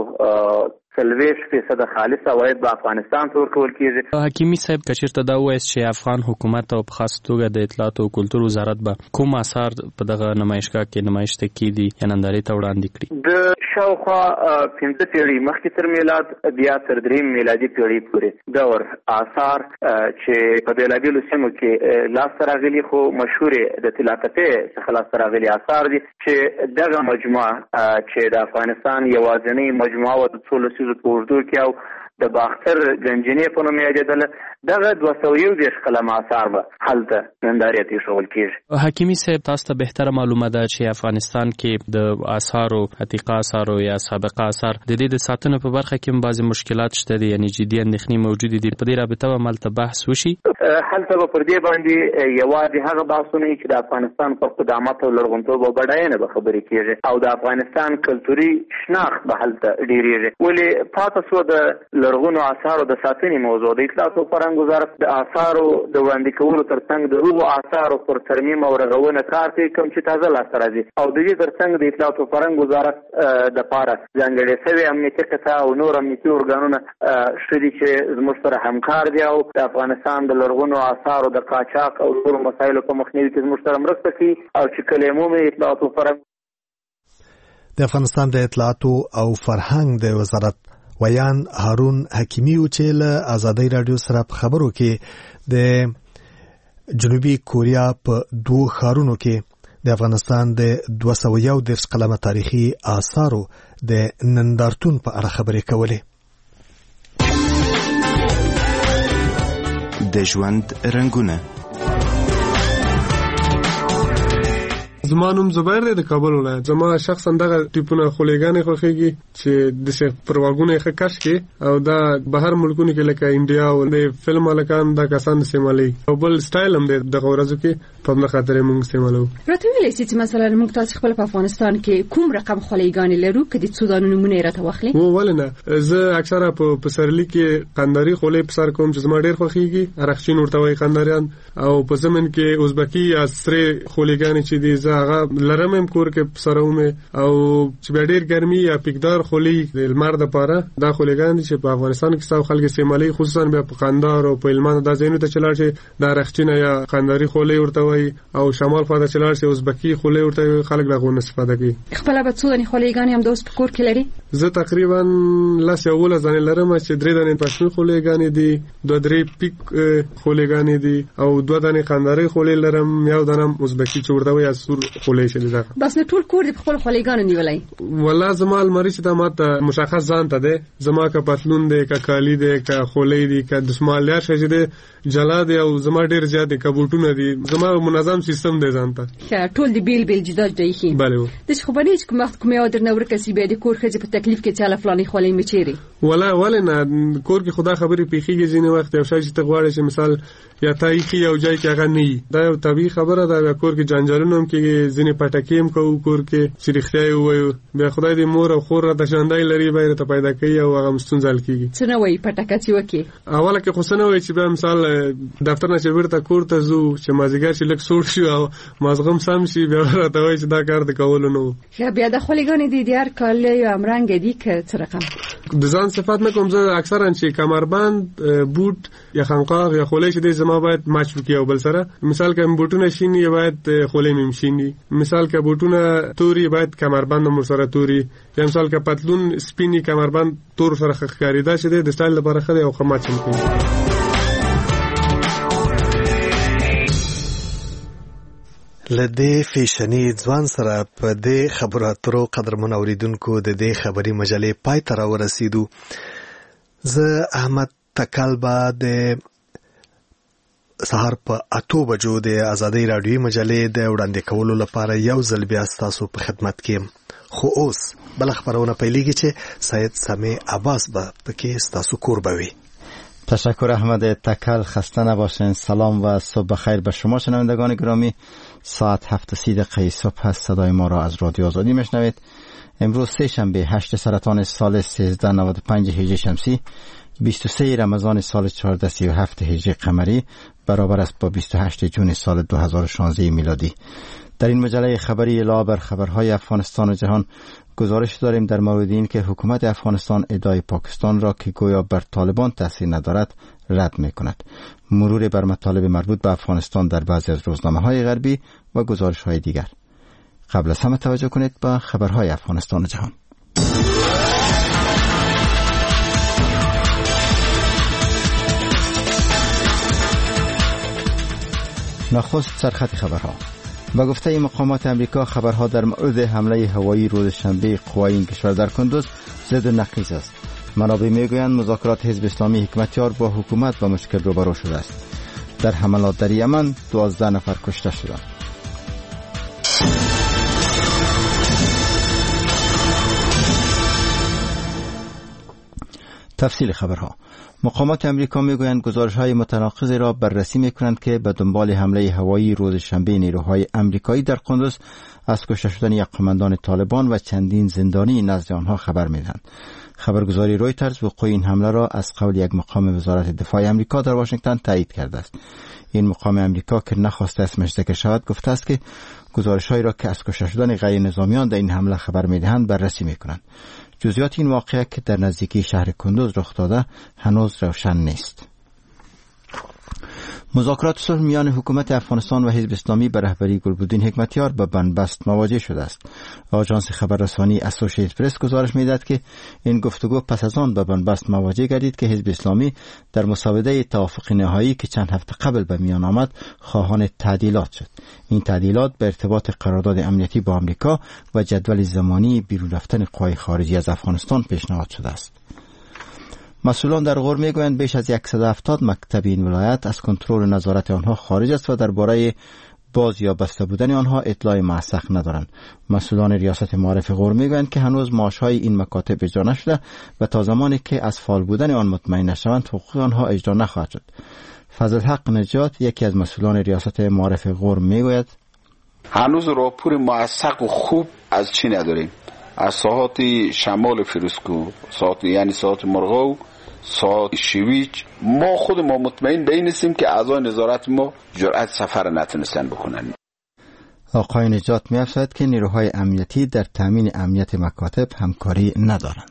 څلوېښت فیصده خالص عواید به افغانستان ته ورکول کیږي. حکیمي صاحب که چېرته دا ووایاست چې افغان حکومت او په خاص توګه د اطلاعات او کلتور وزارت به کوم آثار په دغه نمایشګاه کې نمایش ته کیدي یا نندارې ته وړاندې کړي؟ د شاوخوا پنځه پیړۍ مخکې تر میلاد بیا تر درېیم میلادي پیړۍ پورې دور آثار چې په بېلابېلو سیمو کې لاسته راغلي خو مشهورې د طلاتپې څخه لاسته راغلي آثار دي چې دغه مجموعه چې د افغانستان یوازینۍ مجموعه وه د څو لسیزو په اوږدو کې او د باختر گنجینې په نوم یادېدله. دغه دوه سوه یو دېرش کلمه آثار به هلته نندارې ته ایښودل کېږي. حکیمي صاحب تاسو ته بهتره معلومه ده چې افغانستان کې د آثارو عتیقه آثارو یا سابقه آثار د دې د ساتنې په برخه کې هم بعضې مشکلات شته دي، یعنی جدي اندېښنې موجودې دي. په دې رابطه به هملته بحث وشي. هلته به پر دې باندې یوازې هغه بحثونه چې د افغانستان پر قدامت او لرغونتوب او بډاینه به خبرې کېږي او د افغانستان کلتوري شناخت به هلته ډېرېږي. ولې پاته سوه د لرغونو آثارو د ساتنې موضوع د اطلاعات او فرهنګ وزارت د آثارو د وړاندې کولو ترڅنګ د هغو آثارو پر ترمیم او رغونه کار کوي کوم چې تازه لاسته راځي او د دې ترڅنګ د اطلاعات او فرهنګ وزارت دپاره ځانګړې شوې امنیتي قطعه او نور امنیتي ارګانونه ښه دي چې زموږ سره همکار دي او د افغانستان د لرغونو آثارو د قاچاق او ټولو مسایلو په مخنیوي کې زموږ سره مرسته کوي او چې کله عمومي اطلاعات او فرهنګ د افغانستان د اطلاعات او فرهنګ د وزارت ویان هارون حکیمي و چې له ازادۍ راډیو سره په خبرو کې د جنوبي کوریا په دوو ښارونو کې د افغانستان د دوه سوه یو دېرش کلمه تاریخي آثارو د نندارتون په اړه خبرې کولې. د ژوند رنګونه. زما نوم زبیر دی د کابل ولایت. زما شخصا دغه ټیپونه خولېګانې خوښېږي چې داسې پر غوږونه یې ښه کش کړي او دا بهر ملکونو کې لکه انډیا او د فلم هلکان دا کسان استعمالوي او بل سټایل هم دی دغه ورځو کې په همدې خاطر یې موږ استعمالوو. راته ویلی سي چې مثلا موږ تاسې خپل په افغانستان کې کوم رقم خولېګانې لرو که د څو دانو نومونه یې راته واخلي؟ و ولې نه، زه اکثره په پسرلي کې قنداري خولۍ په سر کوم چې زما ډېر خوښېږي. ارغچین ورته وایي قنداریان. او په ضمن کې ازبکي یا سرې خولېګانې چې دي زه هغه لرم هم کور کې سره ومې او چې بیا ډېر ګرمي یا پیکدار خولۍ د لمر دپاره دا خولېګانې دي چې په افغانستان کې ستاسو خلک استعمالوي، خصوصا بیا په قندار او په هلمند دا ځایونو ته چې لاړ شي دا ارغچینه یا قنداري خولۍ ورته وایي او شمال خوا ته چې لاړ شي ازبکي خولۍ ورته وایي. خلک د هغو نه استفاده کوي. خپله به څو دانې خولېګانې همداوس په کور کې لري؟ زه تقریبا لس یا اوولس دانې لرم چې درې دانې پښتون خولېګانې دي، دوه درې پیک خولېګانې دي او دوه دانې قنداري خولۍ لرم، یو دانه ازبکي چې ورته وایي سور خولۍ چې دي. بس نه ټول کور دې په خپلو خولېګانو نیولی؟ والله زما الماري چې دا ماته مشخص ځان ته دی. زما که پتلون دی که کالي دی که خولۍ دي که دسمال هر شی چې دی جلا دی او زما ډېر زیات دی که بوټونه دي. زما منظم سیستم دی ځان ته. ښه ټول د بیل بیل جدا جدا ایښي؟ بله. داسې خو به نه چې کوم وخت کوم یو درنه ورکه سي بیا د کور ښځې په تکلیف کې چاله فلانې خولۍ مې چیرې؟ والله ولې نه، کور کې خو دا خبرې پېښېږي ځینې وخت یو شی چې ته غواړې چې مثال یا تا ایښي یو ځای کې هغه نه وي، دا یو طبیعي خبره ده. بیا کور کې جنجالونه هم کېږي، ځینې پټکې هم کوو کور کې چې رښتیا یې ووایو. بیا خدای دې مور او خور راته ژوندی لري بیا یې راته پیدا کوي او هغه ستونزه حل کېږي. څه نه وایي پټکه چې وکړي؟ اوله کې خو څه نه وایي چې بیا مثال دفتر نه چې بېرته کور ته ځو چې مازدیګر چې لږ سوړ شي او مازغه سم شي بیا راته وایي چې دا کار د کولو نه و. بیا د خولېګانې دي د هر کال یو همرنګه دي که څه رقم؟ د ځان صفات نه کوم، زه اکثرا چې کمربند بوټ یا خنقاغ یا خولۍ چې دی زما باید ماچ وکړي او بل سره. مثال که بوټونه شین یا باید خولۍ مې شین وي، مثال که بوټونه توري باید کمربند هم ورسره توري، یا مثال که پتلون سپینی کمربند تور سره ښکاري. دا چې دی د سټایل لپاره ښه دی او ښه ماچ هم کوي. لدې فیشنی ځوان سره په دې خبرو اترو قدرمن اوریدونکو د دې خبري مجلې پای ته راورسېدو. زه احمد تکل به د سهار په اتو بجو د آزادۍ رادیوي مجلې د وړاندې کولو لپاره یو ځل بیا ستاسو په خدمت کې. خو اوس بل خبرونه پیلېږي چې سید سمیع عباس به پکې ستاسو کوربه وي. تشکر احمد تکل. خسته نباشین. سلام و صبح بخیر به شما شنوندگان گرامی. ساعت هفت و سی دقیقه صبح هست. صدای ما را از رادیو آزادی میشنوید. امروز سه شنبه هشت سرطان سال سیزده نود و پنج هجری شمسی، بیست و سه رمضان سال چهارده سی و هفت هجری قمری برابر است با بیست و هشت جون سال دو هزار و شانزده میلادی. در این مجله خبری علاوه بر خبرهای افغانستان و جهان گزارش داریم در مورد این که حکومت افغانستان ادعای پاکستان را که گویا بر طالبان تاثیر ندارد رد می کند. مرور بر مطالب مربوط به افغانستان در بعضی از روزنامه‌های غربی و گزارش‌های دیگر. قبل از همه توجه کنید به خبرهای افغانستان و جهان. نخست سرخط خبرها. با گفته مقامات امریکا خبرها در مورد حمله هوایی روز شنبه قوای این کشور در کندوز ضد و نقیض است. منابع میگویند مذاکرات حزب اسلامی حکمتیار با حکومت با مشکل روبرو شده است. در حملات در یمن دوازده نفر کشته شدند. تفصیل خبرها. مقامات امریکا میگویند گزارش‌های متناقضی را بررسی می‌کنند که به دنبال حمله هوایی روز شنبه نیروهای امریکایی در قندوز از کشته شدن یک قماندان طالبان و چندین زندانی نزد آنها خبر می‌دهند. خبرگزاری رویترز وقوع این حمله را از قول یک مقام وزارت دفاع امریکا در واشنگتن تایید کرده است. این مقام امریکا که نخواسته اسمش ذکر شود گفته است که گزارش‌هایی را که از کشته شدن غیر نظامیان در این حمله خبر می‌دهند بررسی می‌کنند. جزئیات این واقعه که در نزدیکی شهر کندوز رخ داده هنوز روشن نیست. مذاکرات صلح میان حکومت افغانستان و حزب اسلامی به رهبری گلبدین حکمتیار به بنبست مواجه شده است. آژانس خبررسانی اسوسییتد پرس گزارش می‌دهد که این گفتگو پس از آن به بنبست مواجه گردید که حزب اسلامی در مسوده توافق نهایی که چند هفته قبل به میان آمد خواهان تعدیلات شد. این تعدیلات به ارتباط قرارداد امنیتی با آمریکا و جدول زمانی بیرون رفتن قوای خارجی از افغانستان پیشنهاد شده است. مسئولان در غور میگویند بیش از صد و هفتاد مکتب این ولایت از کنترل و نظارت آنها خارج است و درباره باز یا بسته بودن آنها اطلاع موثق ندارند. مسئولان ریاست معارف غور میگویند که هنوز معاشهای این مکاتب اجرا نشده و تا زمانی که از فعال بودن آن مطمئن نشوند حقوق آنها اجرا نخواهد شد. فضل حق نجات یکی از مسئولان ریاست معارف غور میگوید هنوز راپور موثق و خوب از چی نداریم. از ساحات شمال فیروزکو، ساحات یعنی ساحات مرغاو، ساحات شویج، ما خود ما مطمئن به این هستیم که اعضای نظارت ما جرأت سفر نتونستن بکنن. آقای نجات می‌افزاید که نیروهای امنیتی در تامین امنیت مکاتب همکاری ندارند.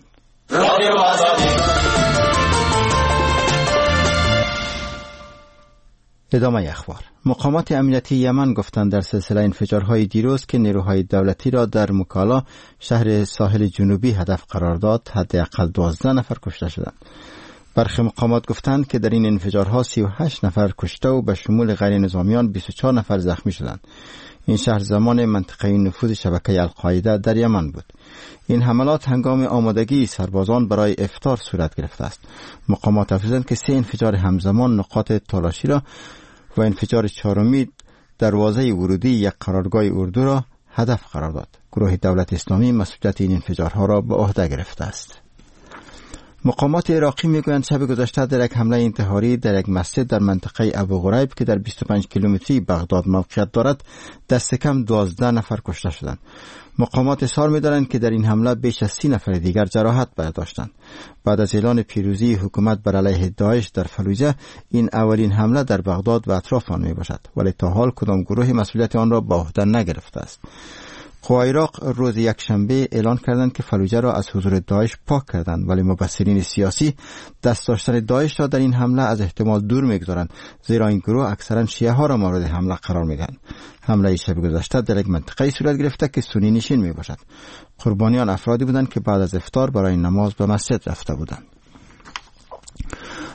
ادامه اخبار. مقامات امنیتی یمن گفتند در سلسله انفجارهای دیروز که نیروهای دولتی را در مکالا شهر ساحل جنوبی هدف قرار داد حداقل دوازده نفر کشته شدند. برخی مقامات گفتند که در این انفجارها سی و هشت نفر کشته و به شمول غیر نظامیان بیست و چهار نفر زخمی شدند. این شهر زمان منطقه نفوذ شبکه القاعده در یمن بود. این حملات هنگام آمادگی سربازان برای افطار صورت گرفته است. مقامات افزودند که سه انفجار همزمان نقاط تالاشی را و انفجار چهارمی دروازه ورودی یک قرارگاه اردو را هدف قرار داد. گروه دولت اسلامی مسئولیت این انفجارها را به عهده گرفته است. مقامات عراقی میگویند شب گذشته در یک حمله انتحاری در یک مسجد در منطقه ابو غریب که در بیست و پنج کیلومتری بغداد موقعیت دارد دست کم دوازده نفر کشته شدند. مقامات اظهار می‌دارند که در این حمله بیش از سی نفر دیگر جراحت برداشتند. بعد از اعلان پیروزی حکومت بر علیه داعش در فلوجه، این اولین حمله در بغداد و اطراف آن میباشد، ولی تا حال کدام گروه مسئولیت آن را به عهده نگرفته است. قوای عراق روز یکشنبه اعلان کردند که فلوجه را از حضور داعش پاک کردند، ولی مبصرین سیاسی دست داشتن داعش را در این حمله از احتمال دور می‌گذارند، زیرا این گروه اکثرا شیعه ها را مورد حمله قرار می‌دهند. حمله شب گذشته در یک منطقه صورت گرفته که سنی نشین میباشد. قربانیان افرادی بودند که بعد از افطار برای نماز به مسجد رفته بودند.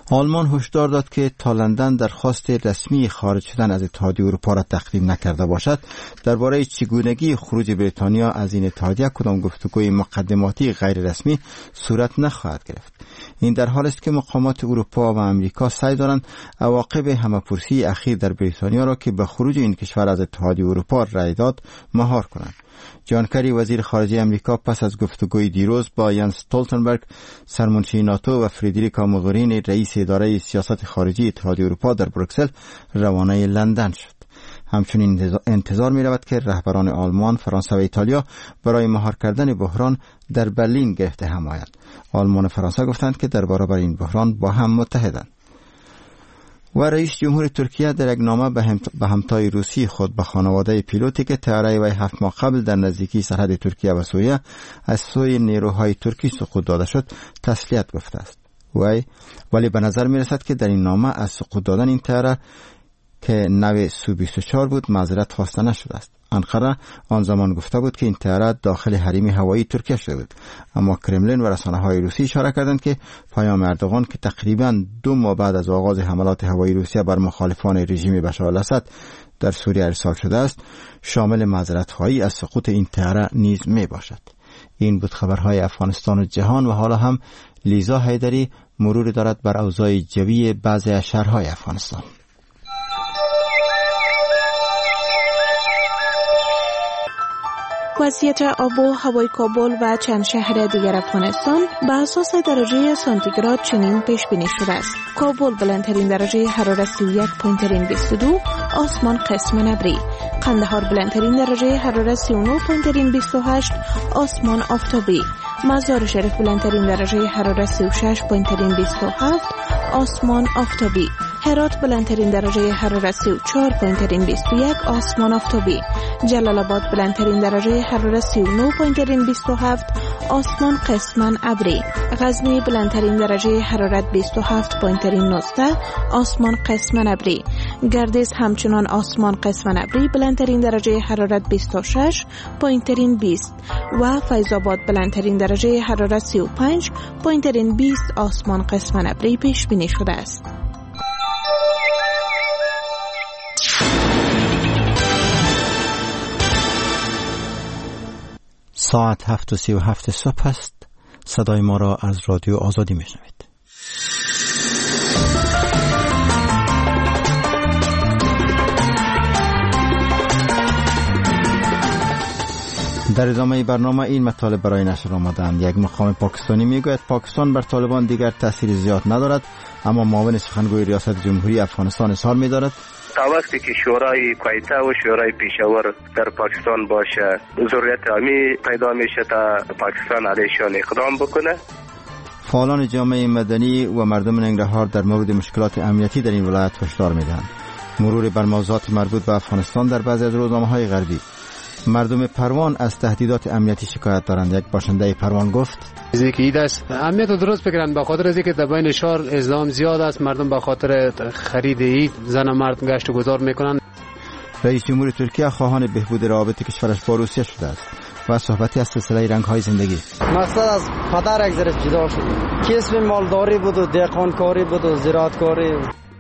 آلمان هشدار داد که تا لندن درخواست رسمی خارج شدن از اتحادیه اروپا را تقدیم نکرده باشد، درباره چگونگی خروج بریتانیا از این اتحادیه کدام گفتگوی مقدماتی غیر رسمی صورت نخواهد گرفت. این در حالی است که مقامات اروپا و امریکا سعی دارند عواقب همه‌پرسی اخیر در بریتانیا را که به خروج این کشور از اتحادیه اروپا رأی داد مهار کنند. جان کری وزیر خارجه امریکا پس از گفتگوی دیروز با یانس استولتنبرگ سرمنشی ناتو و فردریکا موگرینی رئیس اداره سیاست خارجی اتحادیه اروپا در بروکسل روانه لندن شد. همچنین انتظار می رود که رهبران آلمان، فرانسه و ایتالیا برای مهار کردن بحران در برلین گرفته هم آیند. آلمان و فرانسه گفتند که در برابر این بحران با هم متحدند. و رئیس جمهور ترکیه در یک نامه به همتای روسی خود به خانواده پیلوتی که طیاره وی هفت ماه قبل در نزدیکی سرحد ترکیه و سوریه از سوی نیروهای ترکی سقوط داده شد تسلیت گفته است. وی ولی به نظر می رسد که در این نامه از سقوط دادن این طیاره که نوع سو بیست و چهار بود معذرت خواسته نشده است. انقره آن زمان گفته بود که این طیاره داخل حریم هوایی ترکیه شده بود، اما کرملین و رسانه‌های روسی اشاره کردند که پیام اردوغان که تقریباً دو ماه بعد از آغاز حملات هوایی روسیه بر مخالفان رژیم بشار الاسد در سوریه ارسال شده است شامل معذرت‌خواهی از سقوط این طیاره نیز می باشد. این بود خبرهای افغانستان و جهان و حالا هم لیزا حیدری مرور دارد بر اوضاع جوی بعضی از شهرهای افغانستان. وضعیت آب و هوای کابل و چند شهر دیگر افغانستان به اساس درجه سانتیگراد چنین پیش بینی شده است. کابل بلندترین درجه حرارت سی و یک و بیست و دو، آسمان قسم ابری. قندهار بلندترین درجه حرارت سی و نه و بیست و هشت، آسمان آفتابی. مزار شریف بلندترین درجه حرارت سی و شش و بیست و هفت، آسمان آفتابی. هرات بلندترین درجه حرارت سی و چهار و بیست و یک، آسمان آفتابی. جلال آباد بلندترین درجه حرارت سی و نه و بیست و هفت، آسمان قسماً ابری. غزنی بلندترین درجه حرارت بیست و هفت و نوزده، آسمان قسماً ابری. گردیز همچنان آسمان قسماً ابری، بلندترین درجه حرارت بیست و شش و بیست و فیض آباد بلندترین درجه حرارت سی و پنج و بیست، آسمان قسماً ابری پیش بینی شده است. ساعت هفت و سی و هفت صبح است. صدای ما را از رادیو آزادی میشنوید. در ادامه برنامه این مطالب برای نشر آمدند. یک مقام پاکستانی میگوید پاکستان بر طالبان دیگر تأثیر زیاد ندارد، اما معاون سخنگوی ریاست جمهوری افغانستان اظهار می‌دارد تا وقتی که شورای کویته و شورای پیشاور در پاکستان باشه ضرورت عمی پیدا میشه تا پاکستان علیشان اقدام بکنه. فعالان جامعه مدنی و مردم ننگرهار در مورد مشکلات امنیتی در این ولایت هشدار میدهند. مرور بر موضوعات مربوط به افغانستان در بعضی از روزنامه‌های غربی. مردم پروان از تهدیدات امنیتی شکایت دارند. یک باشنده پروان گفت چیزی که اید است امنیت رو درست بگیرن، به خاطر از اینکه در بین شهر ازدحام زیاد است، مردم به خاطر خرید عید زن و مرد گشت و گذار میکنن. رئیس جمهور ترکیه خواهان بهبود روابط کشورش با روسیه شده است و صحبتی از سلسله رنگ‌های زندگی. مقصد از پدر یک ذره جدا شد. کسب مالداری بود و دهقانکاری بود و زراعتکاری.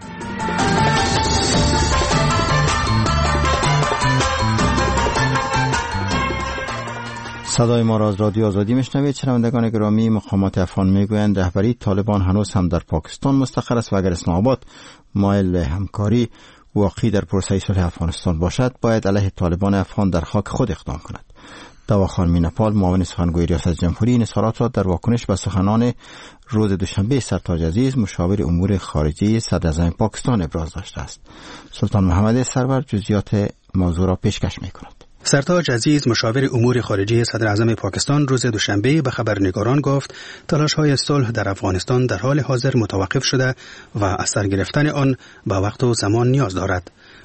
صدای ما را از رادیو آزادی میشنوید. شنوندگان گرامی، مقامات افغان میگویند رهبری طالبان هنوز هم در پاکستان مستقر است و اگر اسلام آباد مایل به همکاری واقعی در پروسه صلح افغانستان باشد باید علیه طالبان افغان در خاک خود اقدام کند. دواخان مینپال معاون سخنگوی ریاست جمهوری این اظهارات را در واکنش به سخنان روز دوشنبه سرتاج عزیز مشاور امور خارجه صدراعظم پاکستان ابراز داشته است. سلطان محمد سرور جزئیات موضوع را پیشکش می‌کند. سرتاج عزیز مشاور امور خارجه صدراعظم پاکستان روز دوشنبه به خبرنگاران گفت تلاش‌های صلح در افغانستان در حال حاضر متوقف شده و از سر گرفتن آن به وقت و زمان نیاز دارد.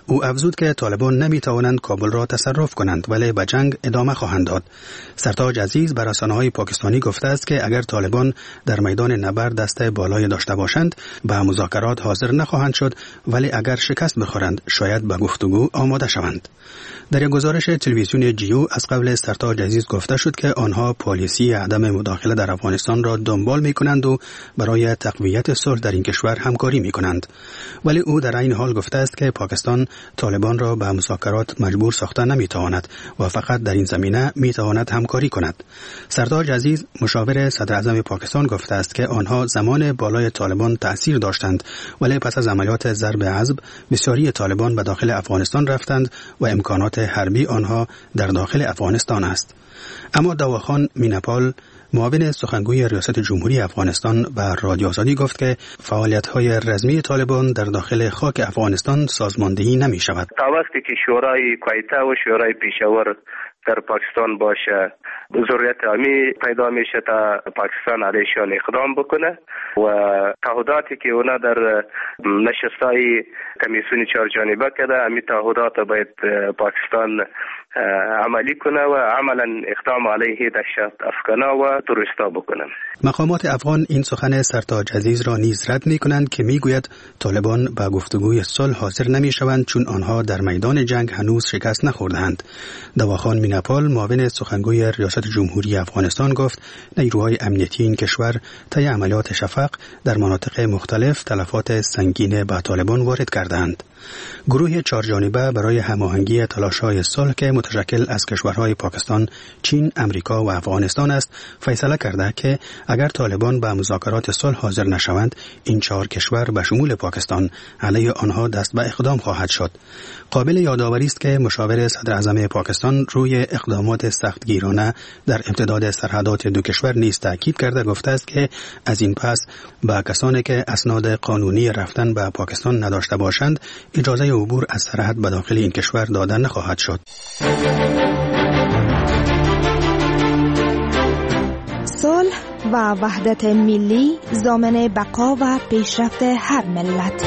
او افزود که طالبان نمیتوانند کابل را تصرف کنند ولی به جنگ ادامه خواهند داد. سرتاج عزیز بر رسانه‌های پاکستانی گفته است که اگر طالبان در میدان نبرد دست بالای داشته باشند به مذاکرات حاضر نخواهند شد، ولی اگر شکست بخورند شاید به گفتگو آماده شوند. در یک گزارش تلویزیون جیو از قبل سرتاج عزیز گفته شد که آنها پالیسی عدم مداخله در افغانستان را دنبال می‌کنند و برای تقویت صلح در این کشور همکاری می‌کنند. ولی او در این حال گفته است که پاکستان طالبان را به مذاکرات مجبور ساخته نمی‌تواند و فقط در این زمینه می‌تواند همکاری کند. سرتاج عزیز مشاور صدر اعظم پاکستان گفته است که آنها زمان بالای طالبان تأثیر داشتند، ولی پس از عملیات ضرب عضب بسیاری طالبان به داخل افغانستان رفتند و امکانات حربی آنها در داخل افغانستان است. اما دواخان میناپال معاون سخنگوی ریاست جمهوری افغانستان به رادیو آزادی گفت که فعالیت‌های رسمی طالبان در داخل خاک افغانستان سازماندهی نمی‌شود. تا وقتی که شورای کویته و شورای پیشاور در پاکستان باشه ضرورت عمی پیدا میشه تا پاکستان علیشان اقدام بکنه و تعهداتی که اونا در نشستای کمیسیون چهار جانبه کرده امی تعهدات باید پاکستان عملی کنه و عملا اقدام علیه دهشت افغانا و تروریستا بکنه. مقامات افغان این سخن سرتاج عزیز را نیز رد می کنند که می گوید طالبان به گفتگوی صلح حاضر نمی شوند چون آنها در میدان جنگ هنوز شکست نخورده‌اند. دواخان میناپال معاون سخنگوی ریاست جمهوری افغانستان گفت نیروهای امنیتی این کشور طی عملیات شفق در مناطق مختلف تلفات سنگین به طالبان وارد کردند. گروه چهارجانبه برای هماهنگی تلاش‌های صلح که متشکل از کشورهای پاکستان، چین، امریکا و افغانستان است، فیصله کرده که اگر طالبان به مذاکرات صلح حاضر نشوند، این چهار کشور به شمول پاکستان علیه آنها دست به اقدام خواهد شد. قابل یادآوری است که مشاور صدر اعظم پاکستان روی اقدامات سختگیرانه در امتداد سرحدات دو کشور نیز تاکید کرده گفته است که از این پس به کسانی که اسناد قانونی رفتن به پاکستان نداشته باشند اجازه عبور از سرحد به داخل این کشور داده نخواهد شد. صلح و وحدت ملی ضامن بقا و پیشرفت هر ملت.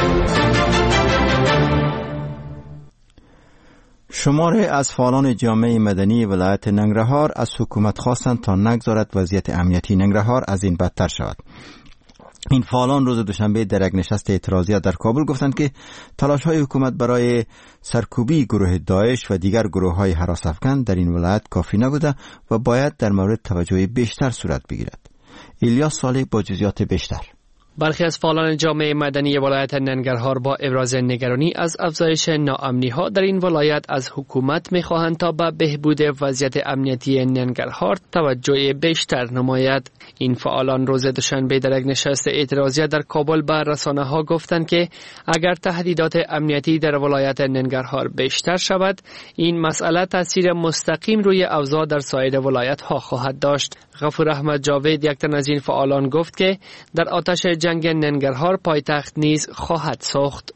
شماری از فعالان جامعه مدنی ولایت ننگرهار از حکومت خواستند تا نگذارد وضعیت امنیتی ننگرهار از این بدتر شود. این فعالان روز دوشنبه در یک نشست اعتراضی در کابل گفتند که تلاش‌های حکومت برای سرکوبی گروه داعش و دیگر گروه‌های هراس افکن در این ولایت کافی نبوده و باید در مورد توجه بیشتر صورت بگیرد. الیاس صالح با جزئیات بیشتر. برخی از فعالان جامعه مدنی ولایت ننگرهار با ابراز نگرانی از افزایش ناامنی‌ها در این ولایت از حکومت می‌خواهند تا به بهبود وضعیت امنیتی ننگرهار توجه بیشتر نماید. این فعالان روز دوشنبه در یک نشست اعتراضی در کابل به رسانه‌ها گفتند که اگر تهدیدات امنیتی در ولایت ننگرهار بیشتر شود، این مسئله تاثیر مستقیم روی اوضاع در سایر ولایت‌ها خواهد داشت. غفور احمد جاوید یک تن از این فعالان گفت که در آتش جنگ ننگرهار پایتخت نیز خواهد سوخت.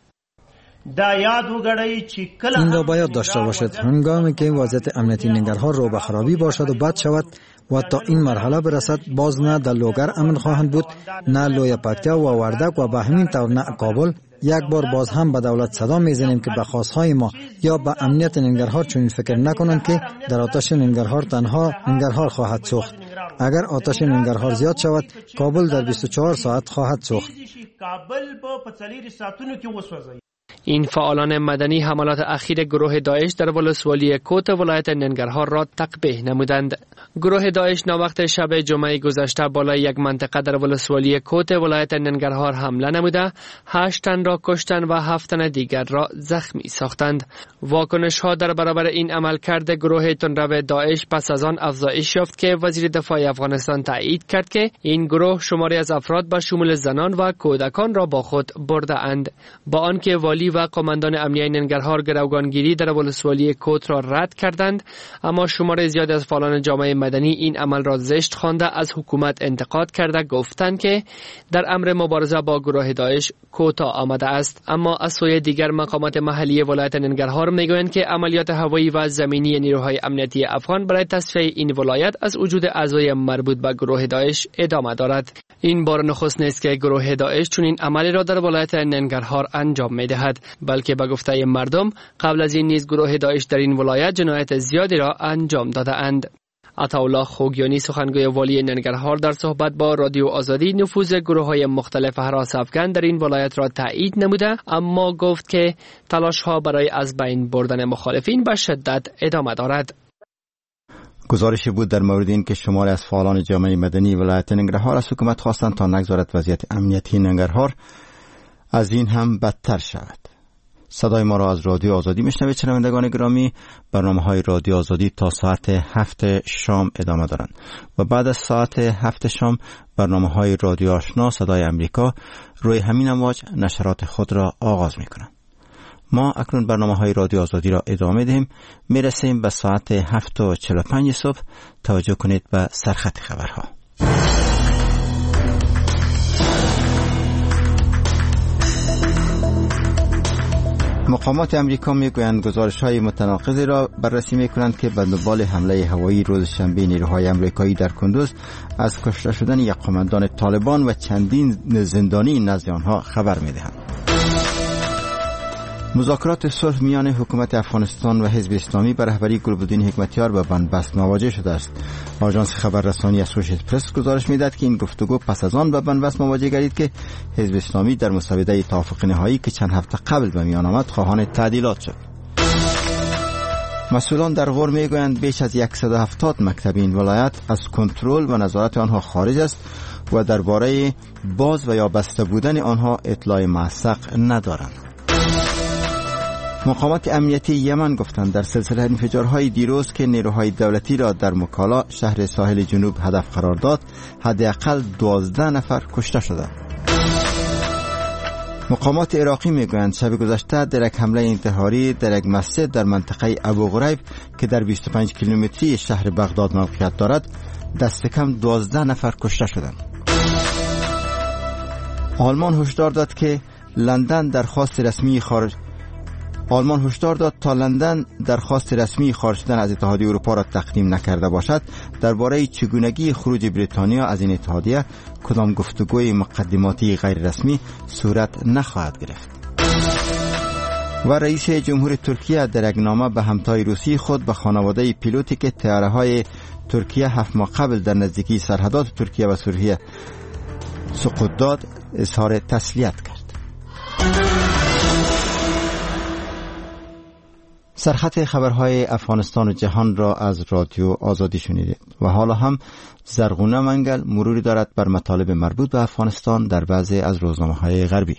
این را باید داشته باشد هنگامی که وضعیت امنیتی ننگرهار رو به خرابی باشد و بد شود و تا این مرحله برسد، باز نه در لوگر امن خواهند بود، نه لوی پکتیا و وردک و به همین طور نه کابل. یک بار باز هم به دولت صدا میزنیم که به خواستهای ما یا به امنیت ننگرهار چنین فکر نکنند که در آتش ننگرهار تنها ننگرهار خواهد سوخت. اگر آتش ننگرهار زیاد شود، کابل در بیست و چهار ساعت خواهد سوخت. این فعالان مدنی حملات اخیر گروه داعش در ولسوالی کوت ولایت ننگرهار را تقبیح نمودند. گروه داعش ناوقت شب جمعه گذشته بالای یک منطقه در ولسوالی کوت ولایت ننگرهار حمله نموده، هشت تن را کشتند و هفت تن دیگر را زخمی ساختند. واکنش ها در برابر این عملکرد گروه تندرو داعش پس از آن افزایش یافت که وزیر دفاع افغانستان تایید کرد که این گروه شماری از افراد به شمول زنان و کودکان را با خود برده اند. با آنکه والی و قماندان امنیه ننگرهار گروگانگیری در ولسوالی کوت را رد کردند، اما شمار زیاد از فعالان جامعه مدنی این عمل را زشت خوانده از حکومت انتقاد کرده گفتند که در امر مبارزه با گروه داعش کوتاه آمده است. اما از سوی دیگر مقامات محلی ولایت ننگرهار میگویند که عملیات هوایی و زمینی نیروهای امنیتی افغان برای تصفیه این ولایت از وجود اعضای مربوط به گروه داعش ادامه دارد. این بار نخست نیست که گروه داعش چنین عملی را در ولایت ننگرهار انجام میدهد. نبود، بلکه به گفته مردم قبل از این نیز گروه داعش در این ولایت جنایت زیادی را انجام داده اند. عطاالله خوگیانی سخنگوی والی ننگرهار در صحبت با رادیو آزادی نفوذ گروه‌های مختلف هراس افکن در این ولایت را تایید نموده، اما گفت که تلاش‌ها برای از بین بردن مخالفین به شدت ادامه دارد. گزارشی بود در مورد این که شماری از فعالان جامعه مدنی ولایت ننگرهار از حکومت خواستند تا نگذارد وضعیت امنیتی ننگرهار از این هم بدتر شود. صدای ما را از رادیو آزادی میشنوید شنوندگان گرامی. برنامه‌های رادیو آزادی تا ساعت هفت شام ادامه دارند و بعد از ساعت هفت شام برنامه‌های رادیو آشنا صدای امریکا روی همین امواج نشرات خود را آغاز می‌کنند. ما اکنون برنامه‌های رادیو آزادی را ادامه دهیم. میرسیم به ساعت هفت و چهل و پنج صبح. توجه کنید به سرخط خبرها. مقامات امریکا میگویند گزارش‌های متناقضی را بررسی می‌کنند که به دنبال حمله هوایی روز شنبه نیروهای امریکایی در کندوز از کشته شدن یک قماندان طالبان و چندین زندانی نزد آنها خبر می‌دهند. مذاکرات صلح میان حکومت افغانستان و حزب اسلامی به رهبری گلبدین حکمتیار به بنبست مواجه شده است. آژانس خبررسانی اسوشییتد پرس گزارش می‌دهد که این گفتگو پس از آن به بنبست مواجه گردید که حزب اسلامی در مسوده توافق نهایی که چند هفته قبل به میان آمد خواهان تعدیلات شد. مسئولان در غور میگویند بیش از صد و هفتاد مکتب این ولایت از کنترل و نظارت آنها خارج است و درباره باز و یا بسته بودن آنها اطلاع موثق ندارند. مقامات امنیتی یمن گفتند در سلسله انفجارهای دیروز که نیروهای دولتی را در مکالا شهر ساحل جنوب هدف قرار داد حداقل دوازده نفر کشته شدند. مقامات عراقی میگویند شب گذشته در یک حمله انتحاری در یک مسجد در منطقه ابو غریب که در بیست و پنج کیلومتری شهر بغداد موقعیت دارد دست کم دوازده نفر کشته شدند. آلمان هشدار داد که لندن درخواست رسمی خارج آلمان هشدار داد تا لندن درخواست رسمی خارج شدن از اتحادیه اروپا را تقدیم نکرده باشد درباره چگونگی خروج بریتانیا از این اتحادیه کدام گفتگوی مقدماتی غیر رسمی صورت نخواهد گرفت. و رئیس جمهور ترکیه در یک نامه به همتای روسی خود به خانواده پیلوتی که طیاره‌های ترکیه هفت ماه قبل در نزدیکی سرحدات ترکیه و سوریه سقوط داد اظهار تسلیت کرد. سرخط خبرهای افغانستان و جهان را از رادیو آزادی شنیدید و حالا هم زرغونه منگل مروری دارد بر مطالب مربوط به افغانستان در بعضی از روزنامه‌های غربی.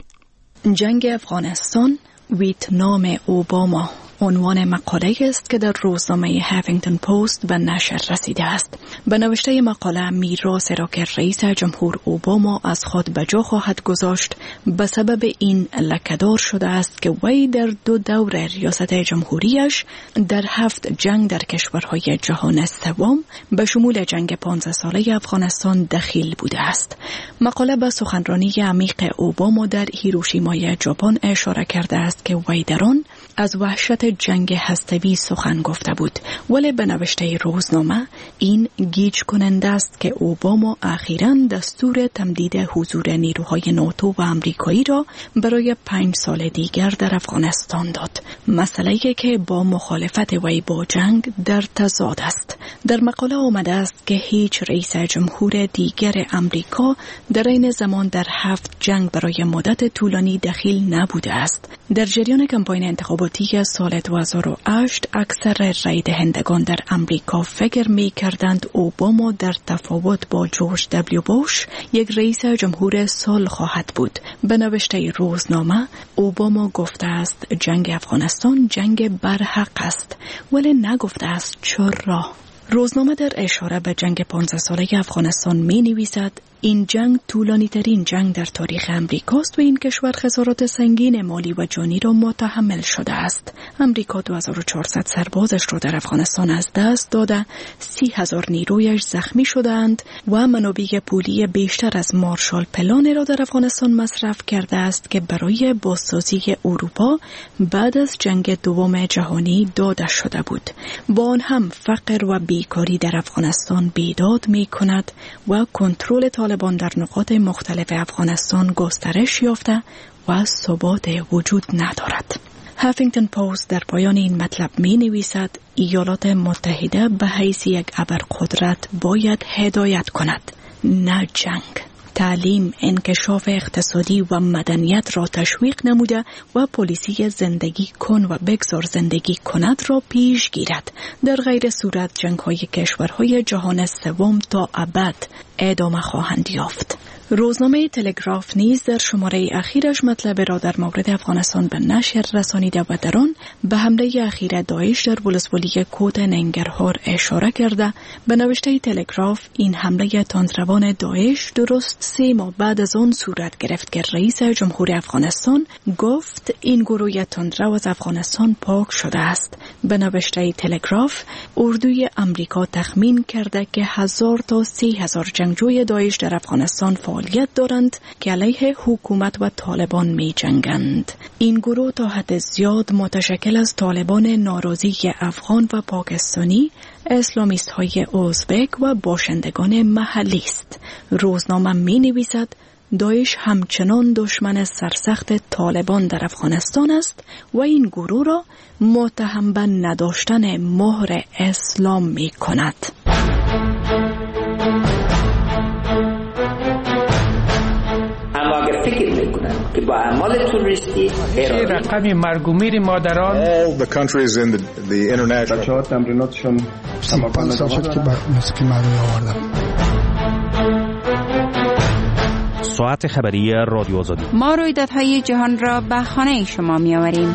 جنگ افغانستان، ویتنام اوباما عنوان مقاله است که در روزنامه هافینگتون پست به نشر رسیده است. به نوشته مقاله میراث را که رئیس جمهور اوباما از خود به جا خواهد گذاشت به سبب این لکه‌دار شده است که وی در دو دور ریاست جمهوریش در هفت جنگ در کشورهای جهان سوم به شمول جنگ پانزده ساله افغانستان دخیل بوده است. مقاله به سخنرانی عمیق اوباما در هیروشیمای ژاپن اشاره کرده است که وی در آن از وحشت جنگ هسته‌ای سخن گفته بود، ولی به نوشته روزنامه این گیج کننده است که اوباما اخیراً دستور تمدید حضور نیروهای ناتو و آمریکایی را برای پنج سال دیگر در افغانستان داد، مسئله‌ای که با مخالفت وی با جنگ در تضاد است. در مقاله آمده است که هیچ رئیس جمهور دیگر آمریکا در این زمان در هفت جنگ برای مدت طولانی دخیل نبوده است. در جریان کمپاین انتخاباتی سال دو هزار و هشت اکثر رای دهندگان در آمریکا فکر می کردند اوباما در تفاوت با جورج دبلیو بوش یک رئیس جمهور سال خواهد بود. به نوشته روزنامه اوباما گفته است جنگ افغانستان جنگ برحق است، ولی نگفته است چرا. روزنامه در اشاره به جنگ پانزده ساله افغانستان می نویسد این جنگ طولانی ترین جنگ در تاریخ امریکاست و این کشور خسارات سنگین مالی و جانی را متحمل شده است. امریکا دو هزار و چهارصد سربازش را در افغانستان از دست داده، سی هزار نیرویش زخمی شدند و منابع پولی بیشتر از مارشال پلان را در افغانستان مصرف کرده است که برای بازسازی اروپا بعد از جنگ دوم جهانی داده شده بود. با آن هم فقر و بیکاری در افغانستان بیداد می کند و کنترل طالبان طالبان در نقاط مختلف افغانستان گسترش یافته و ثبات وجود ندارد. هافینگتن پست در پایان این مطلب می نویسد ایالات متحده به حیث یک ابرقدرت باید هدایت کند، نه جنگ. تعلیم، انکشاف اقتصادی و مدنیت را تشویق نموده و پلیسی زندگی کن و بگذار زندگی کند را پیش گیرد. در غیر صورت جنگ‌های کشورهای جهان سوم تا ابد ادامه خواهند یافت. روزنامه تلگراف نیز در شماره اخیرش مطلب را در مورد افغانستان به نشر رسانیده و در آن به حمله اخیر داعش در ولسوالی کوت ننگرهار اشاره کرده. به نوشته تلگراف این حمله تندروان داعش درست سه ماه بعد از آن صورت گرفت که رئیس جمهور افغانستان گفت این گروه تندرو از افغانستان پاک شده است. به نوشته تلگراف اردوی امریکا تخمین کرده که هزار تا سی هزار جنگجوی داعش در افغانستان فعالیت دارند که علیه حکومت و طالبان می جنگند. این گروه تا حد زیاد متشکل از طالبان ناراضی افغان و پاکستانی، اسلامیست های ازبک و باشندگان محلی است. روزنامه می نویسد داعش همچنان دشمن سرسخت طالبان در افغانستان است و این گروه را متهم به نداشتن مهر اسلام می کند. فکر میکنن که با اعمال تروریستی رقم مرگ و میر مادران all the countries in the, the international بچه‌ها تمریناتشون پنج سال شد که موسیقی مردمی آوردم. ساعت خبری رادیو آزادی. ما رویدادهای جهان را به خانه شما می‌آوریم.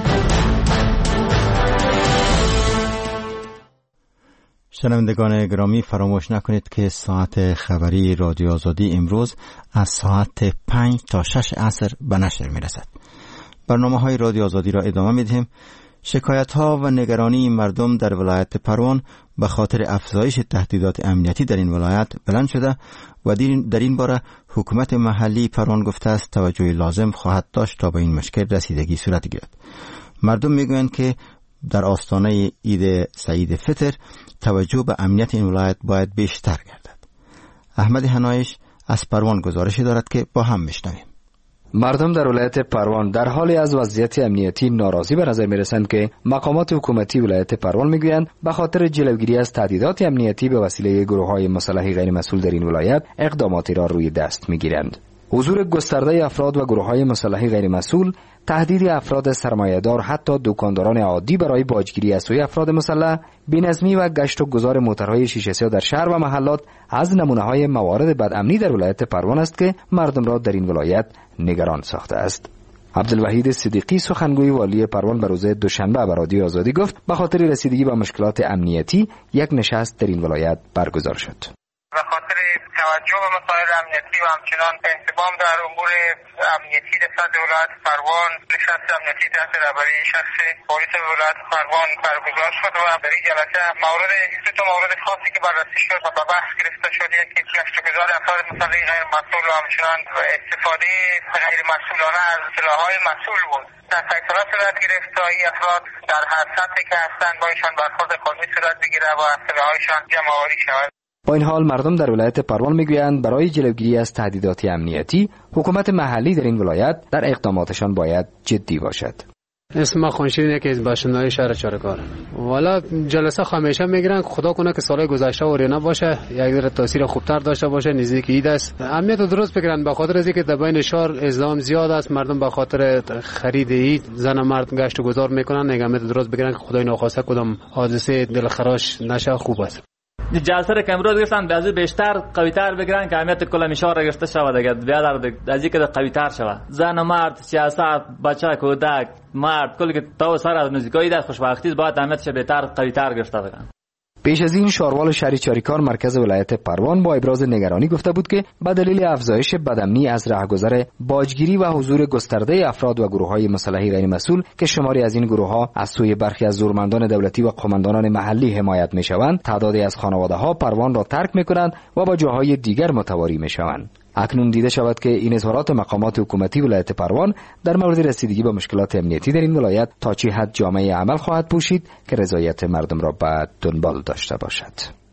شنوندگان گرامی فراموش نکنید که ساعت خبری رادیو آزادی امروز از ساعت پنج تا شش عصر به نشر می رسد. برنامه های رادیو آزادی را ادامه می دهیم. شکایت ها و نگرانی مردم در ولایت پروان به خاطر افزایش تهدیدات امنیتی در این ولایت بلند شده و در این باره حکومت محلی پروان گفته است توجه لازم خواهد داشت تا به این مشکل رسیدگی صورت گیرد. مردم می گویند که در آستانه عید سعید فطر توجه به امنیت این ولایت باید بیشتر گردد. احمد حنایش از پروان گزارشی دارد که با هم میشنویم. مردم در ولایت پروان در حالی از وضعیت امنیتی ناراضی به نظر میرسند که مقامات حکومتی ولایت پروان میگویند به خاطر جلوگیری از تهدیدات امنیتی به وسیله گروه‌های مسلح غیر مسئول در این ولایت اقداماتی را روی دست میگیرند. حضور گسترده افراد و گروه‌های مسلح غیر مسئول، تهدید افراد سرمایه‌دار حتی دکانداران عادی برای باجگیری از سوی افراد مسلح، بی‌نظمی و گشت و گذار موترهای شیشه‌سیاه در شهر و محلات از نمونه‌های موارد بدامنی در ولایت پروان است که مردم را در این ولایت نگران ساخته است. عبدالوحید صدیقی سخنگوی والی پروان به روز دوشنبه به رادیو آزادی گفت به خاطر رسیدگی به مشکلات امنیتی یک نشست در این ولایت برگزار شد. به خاطر توجه به مسائل امنیتی و همچنان انضباط در امور امنیتی در سطح ولایت پروان نشست امنیتی تحت رهبری شخص پلیس ولایت پروان برگزار شد و در این جلسه مورد دو تا مورد خاصی که بررسی شد و به بحث گرفته شد، یکی گشت و گذار افراد مسلح غیر مسئول و همچنان استفاده غیر مسئولانه از سلاح‌های مسئول بود. در فیصله صورت گرفت تا این افراد در هر سطحی که هستند با ایشان برخورد قانونی صورت بگیره و سلاح‌هایشان جمع‌آوری شود. با این حال مردم در ولایت پروان میگویند برای جلوگیری از تهدیدات امنیتی حکومت محلی در این ولایت در اقداماتشان باید جدی باشد. اسم ما خانشیرینه که باشنده‌های شهر چارکار. والا جلسه همیشه میگیرن خدا کنه که سال گذشته اورینا باشه، یک ذره تاثیر خوبتر داشته باشه، نزدیک عید است. امنیت درست بگیرن به خاطر از اینکه در بین شهر ازدحام زیاد است، مردم به خاطر خرید عید زن و مرد گشت و گذار میکنن، امنیت درست بگیرن که خدای ناخواسته کدام حادثه دلخراش نشه. خوب است. جلسه را که امروز گفتن بعضی بیشتر قوی‌تر بگیرن که اهمیت کل میشار را گرفته شود، دیگه بیا در ازی که قوی‌تر شود. زن و مرد، سیاست، بچه، کودک، مرد، کلی که تو سر از نزدیکایی در خوشبختی باید اهمیتش بهتر قوی‌تر گرفته بگن. پیش از این شاروال شهری چاریکار مرکز ولایت پروان با ابراز نگرانی گفته بود که به دلیل افزایش بدامنی از رهگذر باجگیری و حضور گسترده افراد و گروه‌های مسلح غیر مسئول که شماری از این گروه‌ها از سوی برخی از زورمندان دولتی و قماندانان محلی حمایت می‌شوند، تعدادی از خانواده‌ها پروان را ترک می‌کنند و به جاهای دیگر متواری می‌شوند. اکنون دیده شود که این اظهارات مقامات حکومتی ولایت پروان در مورد رسیدگی به مشکلات امنیتی در این ولایت تا چه حد جامعه عمل خواهد پوشید که رضایت مردم را به دنبال داشته باشد.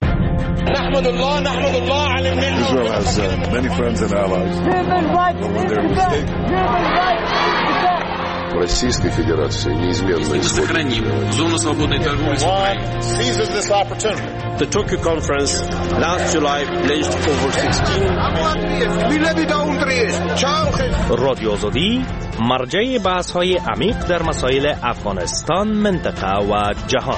نحمد الله نحمد الله على النعمة. Israel has uh, many friends and allies. When they're mistaken. Российской Федерации неизменно сохраним зону свободной торговли с Украиной. Seizes this opportunity. The Tokyo conference last July pledged over sixteen. رادیو آزادی مرجع بحث‌های عمیق در مسائل افغانستان، منطقه و جهان.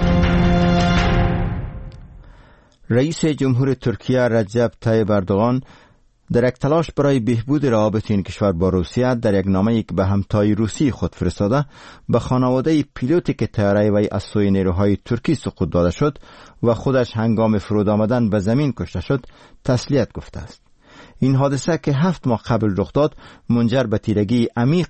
رئیس جمهور ترکیه رجب طیب اردوغان در یک تلاش برای بهبود روابط این کشور با روسیه در یک نامه‌ای که به همتای روسی خود فرستاده به خانواده پیلوتی که طیاره وی از سوی نیروهای ترکی سقوط داده شد و خودش هنگام فرود آمدن به زمین کشته شد تسلیت گفته است. این حادثه که هفت ماه قبل رخ داد منجر به تیرگی عمیق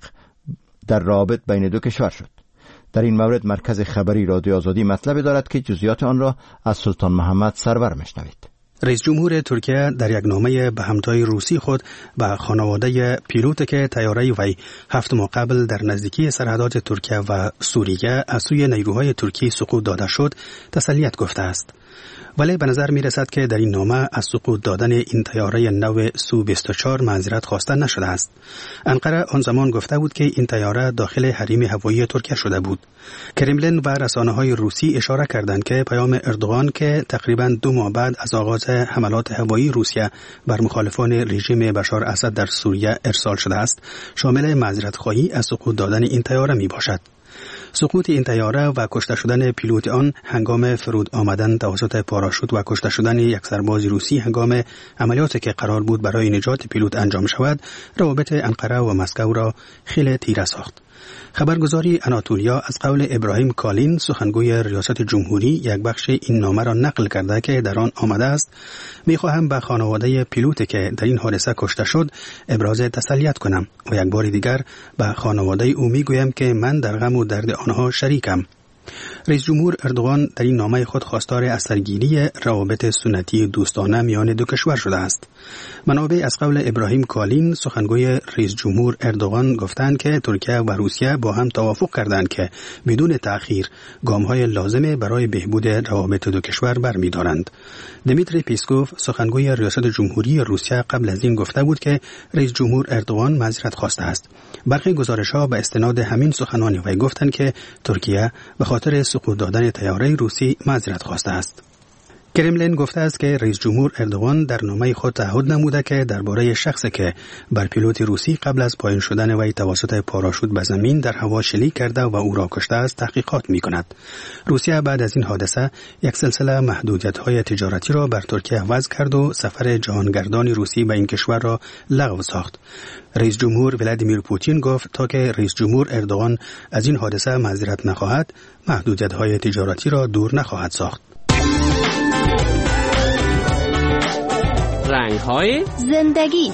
در روابط بین دو کشور شد. در این مورد مرکز خبری رادیو آزادی مطلب دارد که جزئیات آن را از سلطان محمد سرور میشنوید. رئیس جمهور ترکیه در یک نامه به همتای روسی خود به خانواده پیلوت که طیاره وی هفت ماه قبل در نزدیکی سرحدات ترکیه و سوریه از سوی نیروهای ترکی سقوط داده شد تسلیت گفته است. ولی به نظر می رسد که در این نامه از سقوط دادن این طیاره نو سو بیست و چهار معذرت خواسته نشده است. انقره آن زمان گفته بود که این طیاره داخل حریم هوایی ترکیه شده بود. کرملین و رسانه‌های روسی اشاره کردند که پیام اردوغان که تقریباً دو ماه بعد از آغاز حملات هوایی روسیه بر مخالفان رژیم بشار اسد در سوریه ارسال شده است، شامل معذرت خواهی از سقوط دادن این طیاره می باشد. سقوط این طیاره و کشته شدن پیلوت آن هنگام فرود آمدن توسط پاراشوت و کشته شدن یک سرباز روسی هنگام عملیاتی که قرار بود برای نجات پیلوت انجام شود، روابط انقره و مسکو را خیلی تیره ساخت. خبرگزاری اناتولیا از قول ابراهیم کالین سخنگوی ریاست جمهوری یک بخش این نامه را نقل کرده که در آن آمده است: می‌خواهم به خانواده پیلوتی که در این حادثه کشته شد ابراز تسلیت کنم و یک بار دیگر به خانواده او میگویم که من در غم و درد آنها شریکم. رئیس جمهور اردوغان در این نامه خود خواستار از سرگیری روابط سنتی دوستانه میان دو کشور شده است. منابع از قول ابراهیم کالین سخنگوی رئیس جمهور اردوغان گفتند که ترکیه و روسیه با هم توافق کردند که بدون تأخیر گام‌های لازم برای بهبود روابط دو کشور برمی‌دارند. دمیتری پیسکوف سخنگوی ریاست جمهوری روسیه قبل از این گفته بود که رئیس جمهور اردوغان معذرت خواسته است. برخی گزارش‌ها به استناد همین سخنان وی گفتند که ترکیه به خاطر سقوط دادن طیاره روسی معذرت خواسته است. کرملین گفته است که رئیس جمهور اردوغان در نامه خود تعهد نموده که درباره شخصی که بر پیلوت روسی قبل از پایین شدن وی توسط پاراشوت به زمین در هوا شلیک کرده و او را کشته است تحقیقات می‌کند. روسیه بعد از این حادثه یک سلسله محدودیت‌های تجارتی را بر ترکیه وضع کرد و سفر جهانگردان روسی به این کشور را لغو ساخت. رئیس جمهور ولادیمیر پوتین گفت تا که رئیس جمهور اردوغان از این حادثه معذرت نخواهد، محدودیت‌های تجارتی را دور نخواهد ساخت. رنگ‌های زندگی.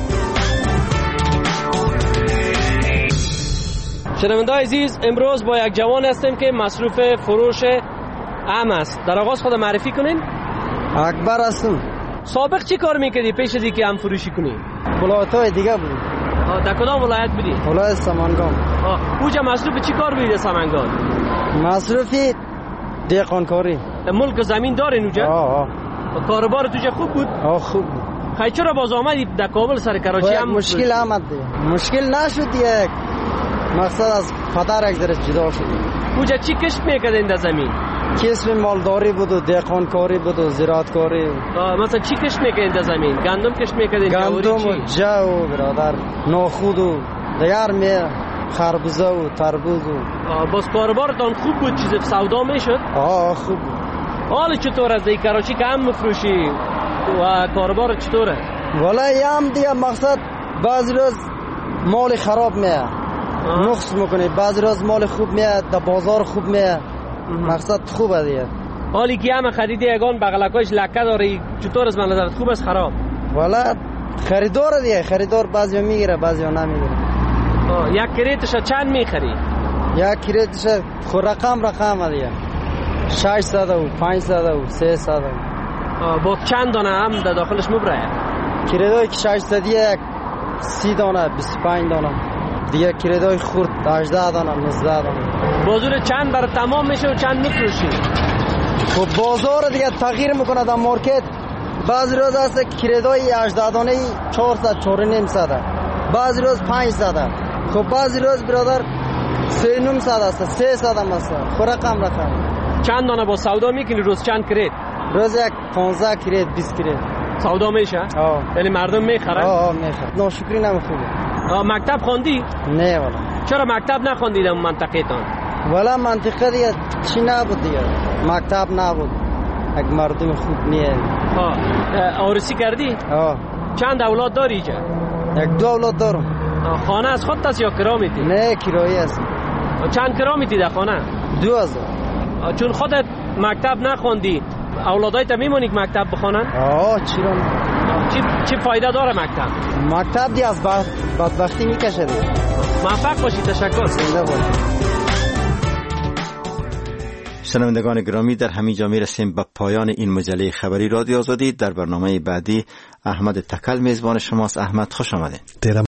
شنونده‌های عزیز، امروز با یک جوان هستیم که مصروف فروش ام است. در آغاز خود معرفی کنین. اکبر هستم. سابق چی کار میکردی پیش از اینکه ام فروشی کنی؟ ولایت‌های دیگه بود. در کدام ولایت بودی؟ ولایت سمنگان. اونجا مصروف چی کار بودی در سمنگان؟ مصروفی دهقانکاری. ملک زمین دارین اونجا؟ آه. کاروبار توجه خوب بود؟ آه خوب بود. خیلی چرا باز آمدی در کابل سر کراچی هم؟ مشکل آمد دی. مشکل نشد یک. مقصد از پدر یک ذره جدا شد. اونجا چی کشت میکردین در زمین؟ کسب مالداری بود و دهقانکاری بود و زراعتکاری. مثلا چی کشت میکردین در زمین؟ گندم کشت میکردین؟ گندم و جو برادر، نخود و دیگر می خربوزه و تربوز و. باز کاروبارتان خوب بود؟ چیز سودا میشد؟ آه خوب بود. حال چطور از دی کراچی که هم مفروشی و کاروبار چطوره؟ والا هم دیگه مقصد بعضی روز مال خراب میاد نقص میکنه، بعضی روز مال خوب میاد در بازار خوب میاد، مقصد خوبه دیگه. حالی که هم خریدی یگان بغلکایش لکه داری چطور از من نظرت خوب است خراب؟ والا خریدار دیگه، خریدار بعضی میگیره بعضی نمیگیره. یک کریتش چند میخری؟ یک کریتش خود رقم رقم دیگه ششصد و پانصد و سیصد. با چند دانه هم در داخلش مبره؟ کریدای که ششصد یک سی دانه بیست و پنج دانه دیگه، کریدای خورد هجده دانه نوزده دانه. بازور چند برای تمام میشه و چند میفروشی؟ خب بازار دیگه تغییر میکنه در مارکت. بعضی روز هست کریدای هجده دانه چهارصد چهار و نیم صد، بعضی روز پانصد. خب بعضی روز برادر سه و نیم صد است، سیصد هم است. خب رقم رقم. چند دانه با سودا میکنی روز؟ چند کرید؟ روز یک پانزده کرید بیست کرید سودا میشه؟ آه. یعنی مردم میخرن؟ آه میخرن. ناشکری نمیخوبه. مکتب خواندی؟ نه والا. چرا مکتب نخواندی در منطقه تان؟ والا منطقه دیگه چی نبود دیگه، مکتب نبود، یک مردم خوب نیست. ها آرسی کردی؟ آه. چند اولاد داری اینجا؟ یک دو اولاد دارم. خانه از خودت است یا کرا میدی؟ نه کرایی است. چند کرا میدی در خانه؟ دو هزار. چون خودت مکتب نخواندی اولادایت میمونی که مکتب بخونن؟ آه چرا نه؟ چی چی فایده داره مکتب؟ مکتب دی از بدبختی میکشه دیگه. موفق باشی. تشکر. زنده باشی. شنوندگان گرامی، در همین جا میرسیم به پایان این مجله خبری رادیو آزادی. در برنامه بعدی احمد تکل میزبان شماست. احمد خوش آمدید.